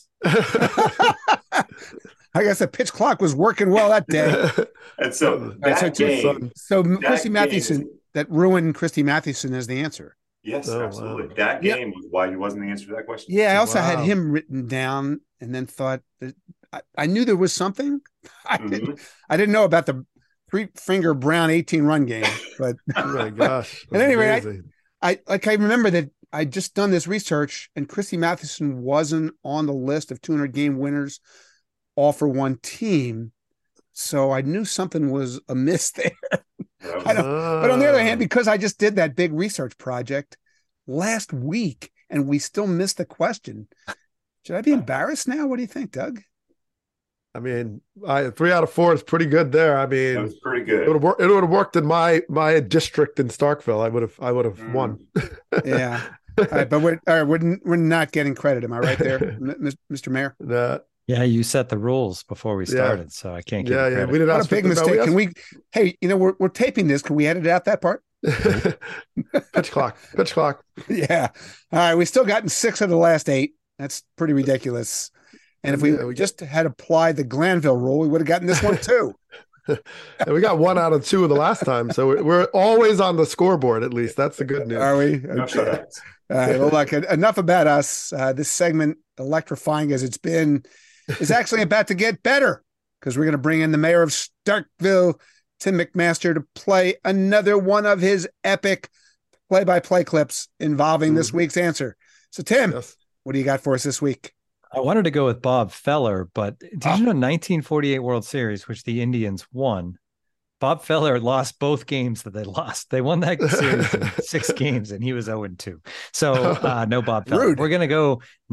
I guess the pitch clock was working well that day. And so Christy Mathewson, that ruined Christy Mathewson as the answer. Yes, absolutely. Wow. That game was why he wasn't the answer to that question. Yeah, I also had him written down and then thought that I knew there was something. I didn't know about the Three Finger Brown 18-run game, but oh my gosh. At any rate, I remember that I'd just done this research and Christy Mathewson wasn't on the list of 200 game winners all for one team. So I knew something was amiss there. But on the other hand, because I just did that big research project last week and we still missed the question, should I be embarrassed now? What do you think, Doug? I mean, 3 out of 4 is pretty good there. I mean, that was pretty good. It would have worked in my district in Starkville. I would have won. Yeah. All right, but we're not getting credit. Am I right there, Mr. Mayor? Yeah, you set the rules before we started, so I can't give you credit. We did a big mistake. Can we? Hey, we're taping this. Can we edit out that part? Pitch clock. Yeah. All right. We still gotten 6 of the last 8. That's pretty ridiculous. And if we just had applied the Glanville rule, we would have gotten this one too. And we got 1 out of 2 of the last time, so we're always on the scoreboard. At least that's the good news. Are we? Okay. All right. Well, look, enough about us. This segment, electrifying as it's been, is actually about to get better because we're going to bring in the mayor of Starkville, Tim McMaster, to play another one of his epic play-by-play clips involving this week's answer. So, Tim, what do you got for us this week? I wanted to go with Bob Feller, but did you know 1948 World Series, which the Indians won, Bob Feller lost both games that they lost. They won that series in 6 games, and he was 0-2. So no Bob Feller. Rude. We're going to go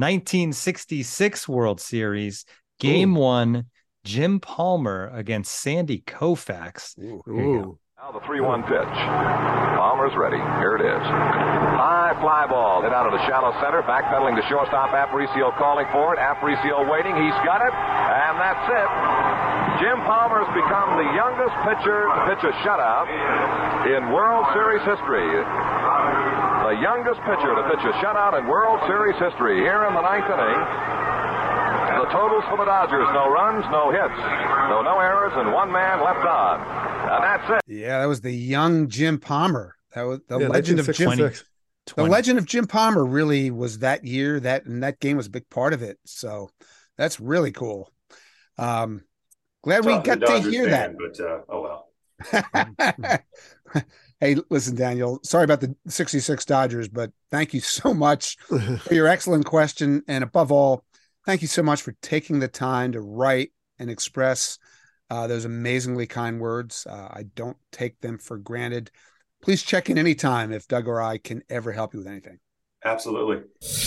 1966 World Series, Game 1, Jim Palmer against Sandy Koufax. Now the 3-1 pitch. Palmer's ready. Here it is. High fly ball. Hit out of the shallow center. Backpedaling to shortstop. Aparicio calling for it. Aparicio waiting. He's got it. And that's it. Jim Palmer has become the youngest pitcher to pitch a shutout in World Series history. The youngest pitcher to pitch a shutout in World Series history. Here in the 9th inning. The totals for the Dodgers: no runs, no hits, no errors, and 1 man left on. And that's it. Yeah, that was the young Jim Palmer. That was the legend of Jim. The legend of Jim Palmer really was that year. And that game was a big part of it. So that's really cool. Glad we got to hear that. But oh well. Hey, listen, Daniel. Sorry about the 66 Dodgers, but thank you so much for your excellent question, and above all, thank you so much for taking the time to write and express those amazingly kind words. I don't take them for granted. Please check in anytime if Doug or I can ever help you with anything. Absolutely.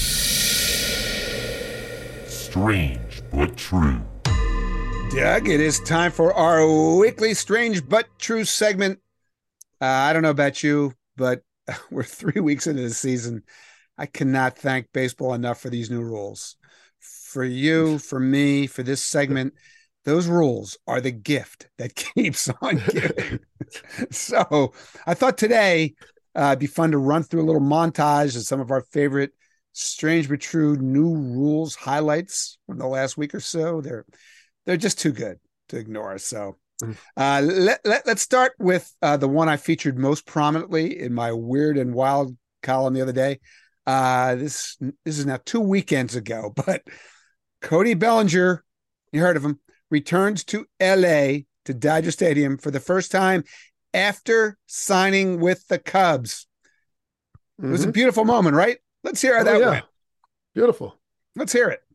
Strange but true. Doug, it is time for our weekly Strange but True segment. I don't know about you, but we're 3 weeks into the season. I cannot thank baseball enough for these new rules. For you, for me, for this segment, those rules are the gift that keeps on giving. So I thought today it'd be fun to run through a little montage of some of our favorite strange but true new rules highlights from the last week or so. They're just too good to ignore. So let's start with the one I featured most prominently in my Weird and Wild column the other day. This is now 2 weekends ago, but Cody Bellinger, you heard of him, returns to LA to Dodger Stadium for the first time after signing with the Cubs. It was a beautiful moment, right? Let's hear how that went. Beautiful. Let's hear it.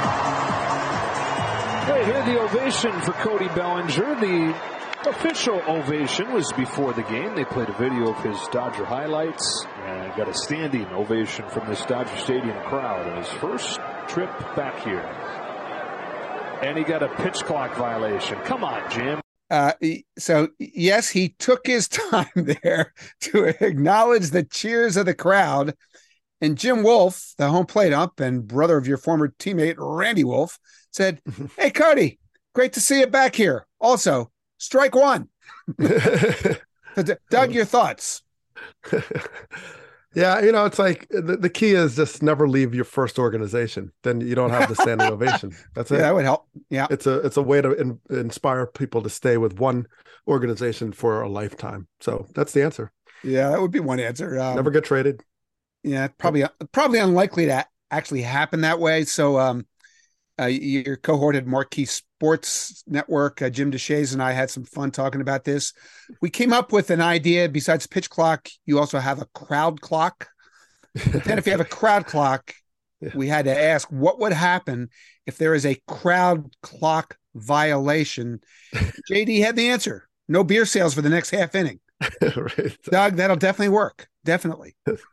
Hey, here the ovation for Cody Bellinger. The official ovation was before the game. They played a video of his Dodger highlights and got a standing ovation from this Dodger Stadium crowd on his first trip back here. And he got a pitch clock violation. Come on, Jim. So, yes, he took his time there to acknowledge the cheers of the crowd. And Jim Wolf, the home plate ump and brother of your former teammate, Randy Wolf, said, "Hey, Cody, great to see you back here. Also, strike one." Doug, your thoughts? Yeah, it's like the key is just never leave your first organization. Then you don't have the standing ovation. That's it. Yeah, that would help. Yeah, it's a way to inspire people to stay with one organization for a lifetime. So that's the answer. Yeah, that would be one answer. Never get traded. Yeah, probably unlikely to actually happen that way. So, your cohort at Marquee Sports Network, Jim DeShays and I had some fun talking about this. We came up with an idea. Besides pitch clock, you also have a crowd clock. But then if you have a crowd clock, we had to ask what would happen if there is a crowd clock violation. JD had the answer. No beer sales for the next half inning. Right. Doug, that'll definitely work. Definitely.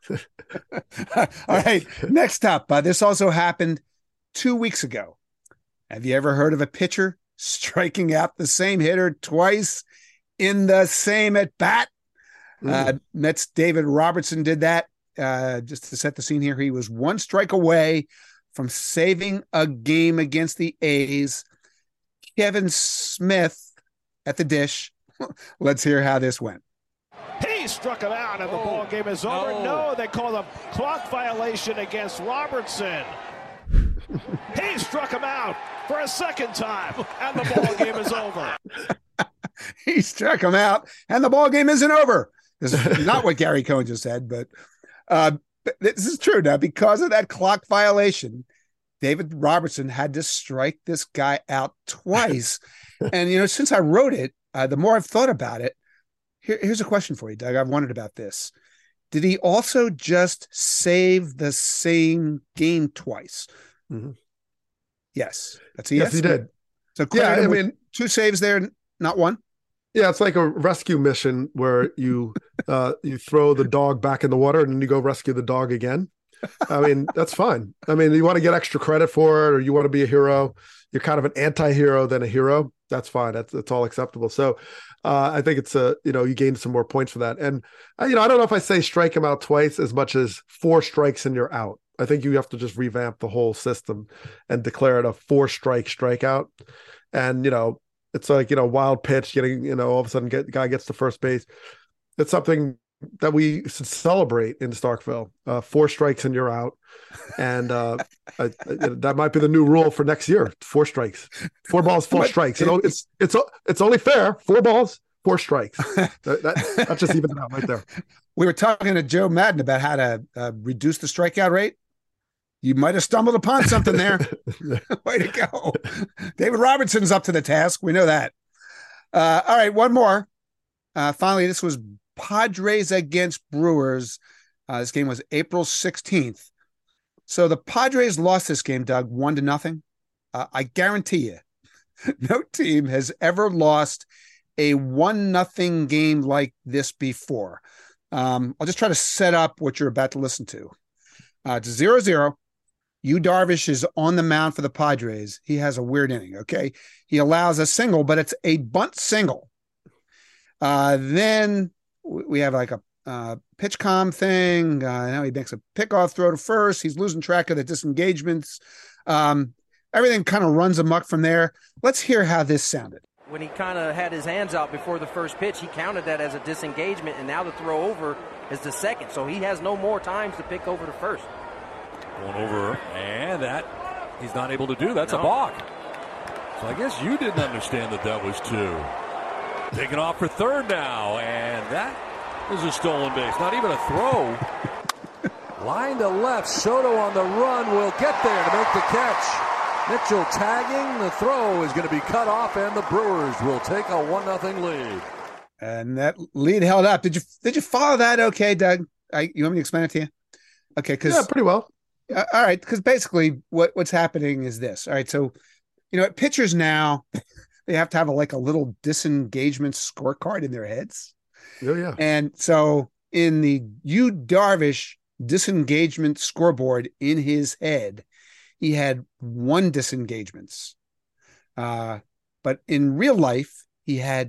All right. Next up, this also happened 2 weeks ago. Have you ever heard of a pitcher striking out the same hitter twice in the same at bat? Mets David Robertson did that. Just to set the scene here, he was one strike away from saving a game against the A's. Kevin Smith at the dish. Let's hear how this went. He struck him out and the ball game is over. No, they call a clock violation against Robertson. He struck him out for a second time and the ball game is over. He struck him out and the ball game isn't over. This is not what Gary Cohen just said, but this is true now. Because of that clock violation, David Robertson had to strike this guy out twice. And, since I wrote it, the more I've thought about it, here's a question for you, Doug. I've wondered about this. Did he also just save the same game twice? Mm-hmm. Yes. That's a yes. Yes, he did. So I mean, 2 saves there, not one. Yeah, it's like a rescue mission where you you throw the dog back in the water and then you go rescue the dog again. I mean, that's fine. I mean, you want to get extra credit for it, or you want to be a hero. You're kind of an anti-hero than a hero. That's fine. That's all acceptable. So I think it's you gain some more points for that. And I don't know if I say strike him out twice as much as 4 strikes and you're out. I think you have to just revamp the whole system and declare it a 4-strike strikeout. And, it's like, wild pitch getting, all of a sudden guy gets to first base. It's something that we should celebrate in Starkville. 4 strikes and you're out. And that might be the new rule for next year. 4 strikes, 4 balls, 4 strikes. It's only fair. 4 balls, 4 strikes. That just evens it out right there. We were talking to Joe Madden about how to reduce the strikeout rate. You might have stumbled upon something there. Way to go. David Robertson's up to the task. We know that. All right, one more. Finally, this was Padres against Brewers. This game was April 16th. So the Padres lost this game, Doug, 1-0. I guarantee you, no team has ever lost a 1-0 game like this before. I'll just try to set up what you're about to listen to. It's 0-0. Yu Darvish is on the mound for the Padres. He has a weird inning, okay? He allows a single, but it's a bunt single. Then we have like a PitchCom thing. Now he makes a pickoff throw to first. He's losing track of the disengagements. Everything kind of runs amok from there. Let's hear how this sounded. When he kind of had his hands out before the first pitch, he counted that as a disengagement, and now the throw over is the second. So he has no more times to pick over to first. Going over, and that he's not able to do. That's a balk. So I guess you didn't understand that was two. Taking off for third now, and that is a stolen base. Not even a throw. Line to left. Soto on the run will get there to make the catch. Mitchell tagging. The throw is going to be cut off, and the Brewers will take a 1-0 lead. And that lead held up. Did you follow that? Okay, Doug. You want me to explain it to you? Okay, yeah, pretty well. All right, because basically what's happening is this. All right, so pitchers now they have to have a little disengagement scorecard in their heads. Oh yeah. And so in the Yu Darvish disengagement scoreboard in his head, he had 1 disengagements. But in real life, he had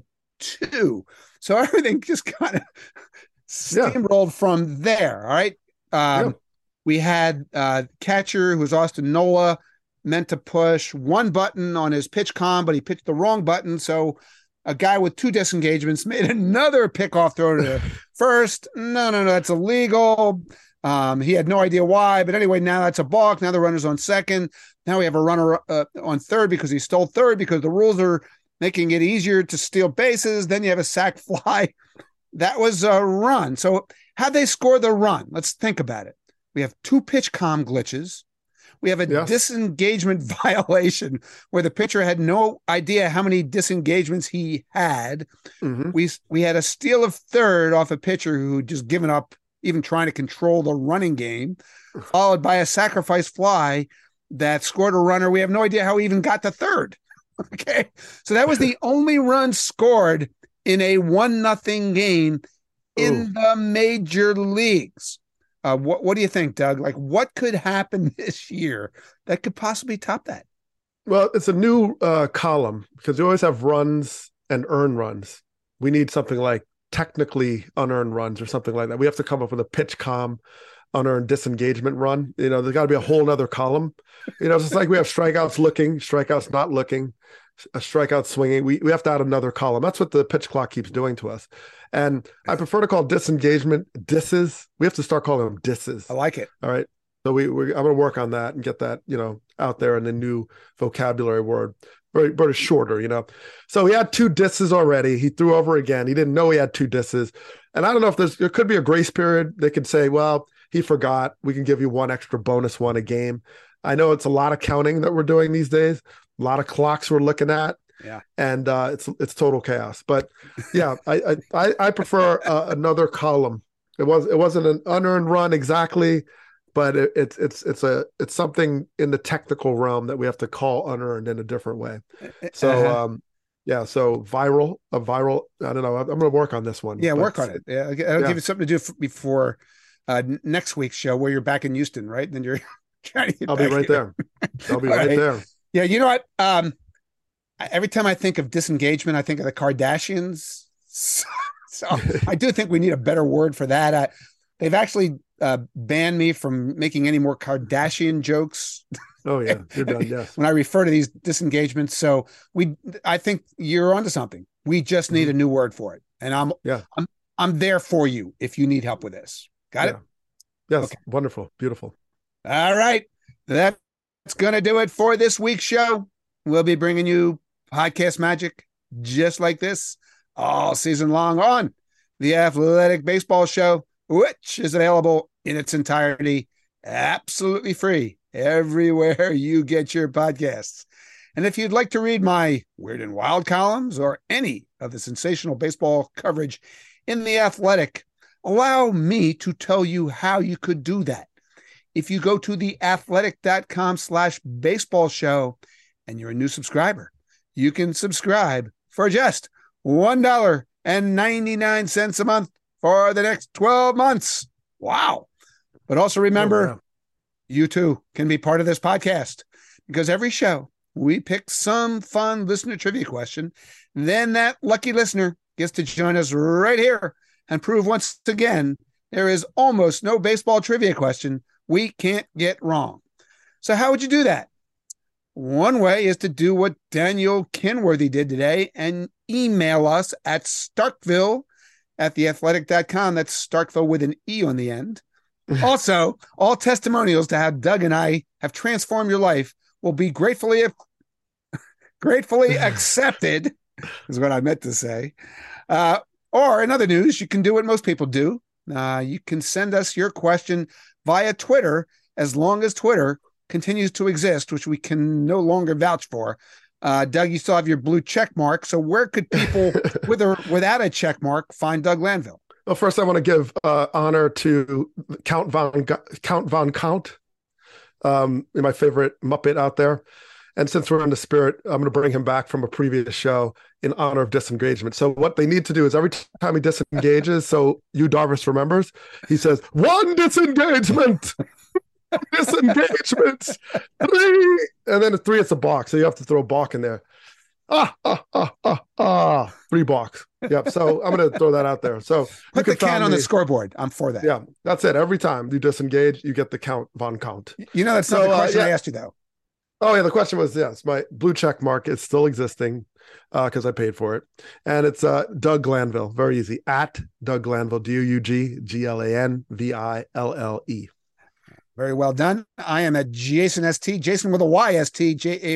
2. So everything just kind of steamrolled from there. All right. We had catcher, who was Austin Nola, meant to push 1 button on his PitchCom, but he pitched the wrong button. So a guy with 2 disengagements made another pickoff throw to first. No, that's illegal. He had no idea why, but anyway, now that's a balk. Now the runner's on second. Now we have a runner on third because he stole third, because the rules are making it easier to steal bases. Then you have a sac fly. That was a run. So how'd they score the run? Let's think about it. We have 2 PitchCom glitches. We have a disengagement violation where the pitcher had no idea how many disengagements he had. Mm-hmm. We had a steal of third off a pitcher who had just given up even trying to control the running game, followed by a sacrifice fly that scored a runner. We have no idea how he even got to third. Okay. So that was the only run scored in a 1-0 game in the major leagues. What do you think, Doug? What could happen this year that could possibly top that? Well, it's a new column because you always have runs and earned runs. We need something like technically unearned runs or something like that. We have to come up with a PitchCom unearned disengagement run. There's got to be a whole other column. It's just like we have strikeouts looking, strikeouts not looking, a strikeout swinging. We have to add another column. That's what the pitch clock keeps doing to us. And I prefer to call disengagement disses. We have to start calling them disses. I like it. All right. So I'm going to work on that and get that, out there in the new vocabulary word. Very shorter, So he had 2 disses already. He threw over again. He didn't know he had 2 disses. And I don't know if there could be a grace period. They could say, well, he forgot. We can give you 1 extra bonus one a game. I know it's a lot of counting that we're doing these days. A lot of clocks we're looking at. Yeah. And it's total chaos. But yeah, I prefer another column. It wasn't an unearned run exactly, but it's something in the technical realm that we have to call unearned in a different way. So so viral. I don't know. I'm going to work on this one. Yeah, work on it. Yeah, I'll give you something to do before next week's show, where you're back in Houston, right? Then you're trying to. I'll be right there. I'll be right there. Yeah, you know what? Every time I think of disengagement, I think of the Kardashians. So I do think we need a better word for that. They've actually banned me from making any more Kardashian jokes. Oh yeah, you're done. Yes. When I refer to these disengagements, so I think you're onto something. We just need a new word for it, and I'm there for you if you need help with this. Got it? Yes. Okay. Wonderful. Beautiful. All right, that's going to do it for this week's show. We'll be bringing you podcast magic just like this all season long on the Athletic Baseball Show, which is available in its entirety, absolutely free, everywhere you get your podcasts. And if you'd like to read my Weird and Wild columns or any of the sensational baseball coverage in The Athletic, allow me to tell you how you could do that. If you go to theathletic.com/baseball show and you're a new subscriber, you can subscribe for just $1.99 a month for the next 12 months. Wow. But also remember, you too can be part of this podcast, because every show we pick some fun listener trivia question. Then that lucky listener gets to join us right here and prove once again there is almost no baseball trivia question we can't get wrong. So how would you do that? One way is to do what Daniel Kenworthy did today and email us at starkville@theathletic.com. That's Starkville with an E on the end. Also, all testimonials to how Doug and I have transformed your life will be gratefully accepted, is what I meant to say. Or in other news, you can do what most people do. You can send us your question via Twitter, as long as Twitter continues to exist, which we can no longer vouch for. Doug, you still have your blue check mark. So where could people with or without a check mark find Doug Glanville? Well, first I want to give honor to Count Von Count, my favorite Muppet out there. And since we're in the spirit, I'm going to bring him back from a previous show in honor of disengagement. So what they need to do is every time he disengages, so Yu Darvish remembers, he says, 1 disengagement. Disengagements, 3, and then 3 it's a balk, so you have to throw a balk in there. 3 balks. Yep. So I'm going to throw that out there. So put the count on the scoreboard. I'm for that. Yeah, that's it. Every time you disengage, you get the Count Von Count. You know, that's not the question I asked you though. Oh yeah, the question was, yes, my blue check mark is still existing because I paid for it, and it's Doug Glanville. Very easy, at Doug Glanville, DougGlanville. Very well done. I am at Jason ST, Jason with a YST,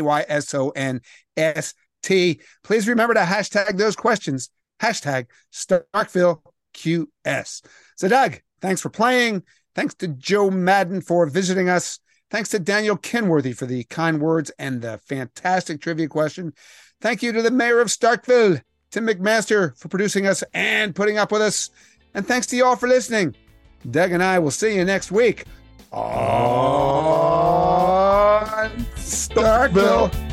JAYSONST. Please remember to hashtag those questions, hashtag StarkvilleQS. So Doug, thanks for playing. Thanks to Joe Madden for visiting us. Thanks to Daniel Kenworthy for the kind words and the fantastic trivia question. Thank you to the mayor of Starkville, Tim McMaster, for producing us and putting up with us. And thanks to you all for listening. Doug and I will see you next week on Starkville.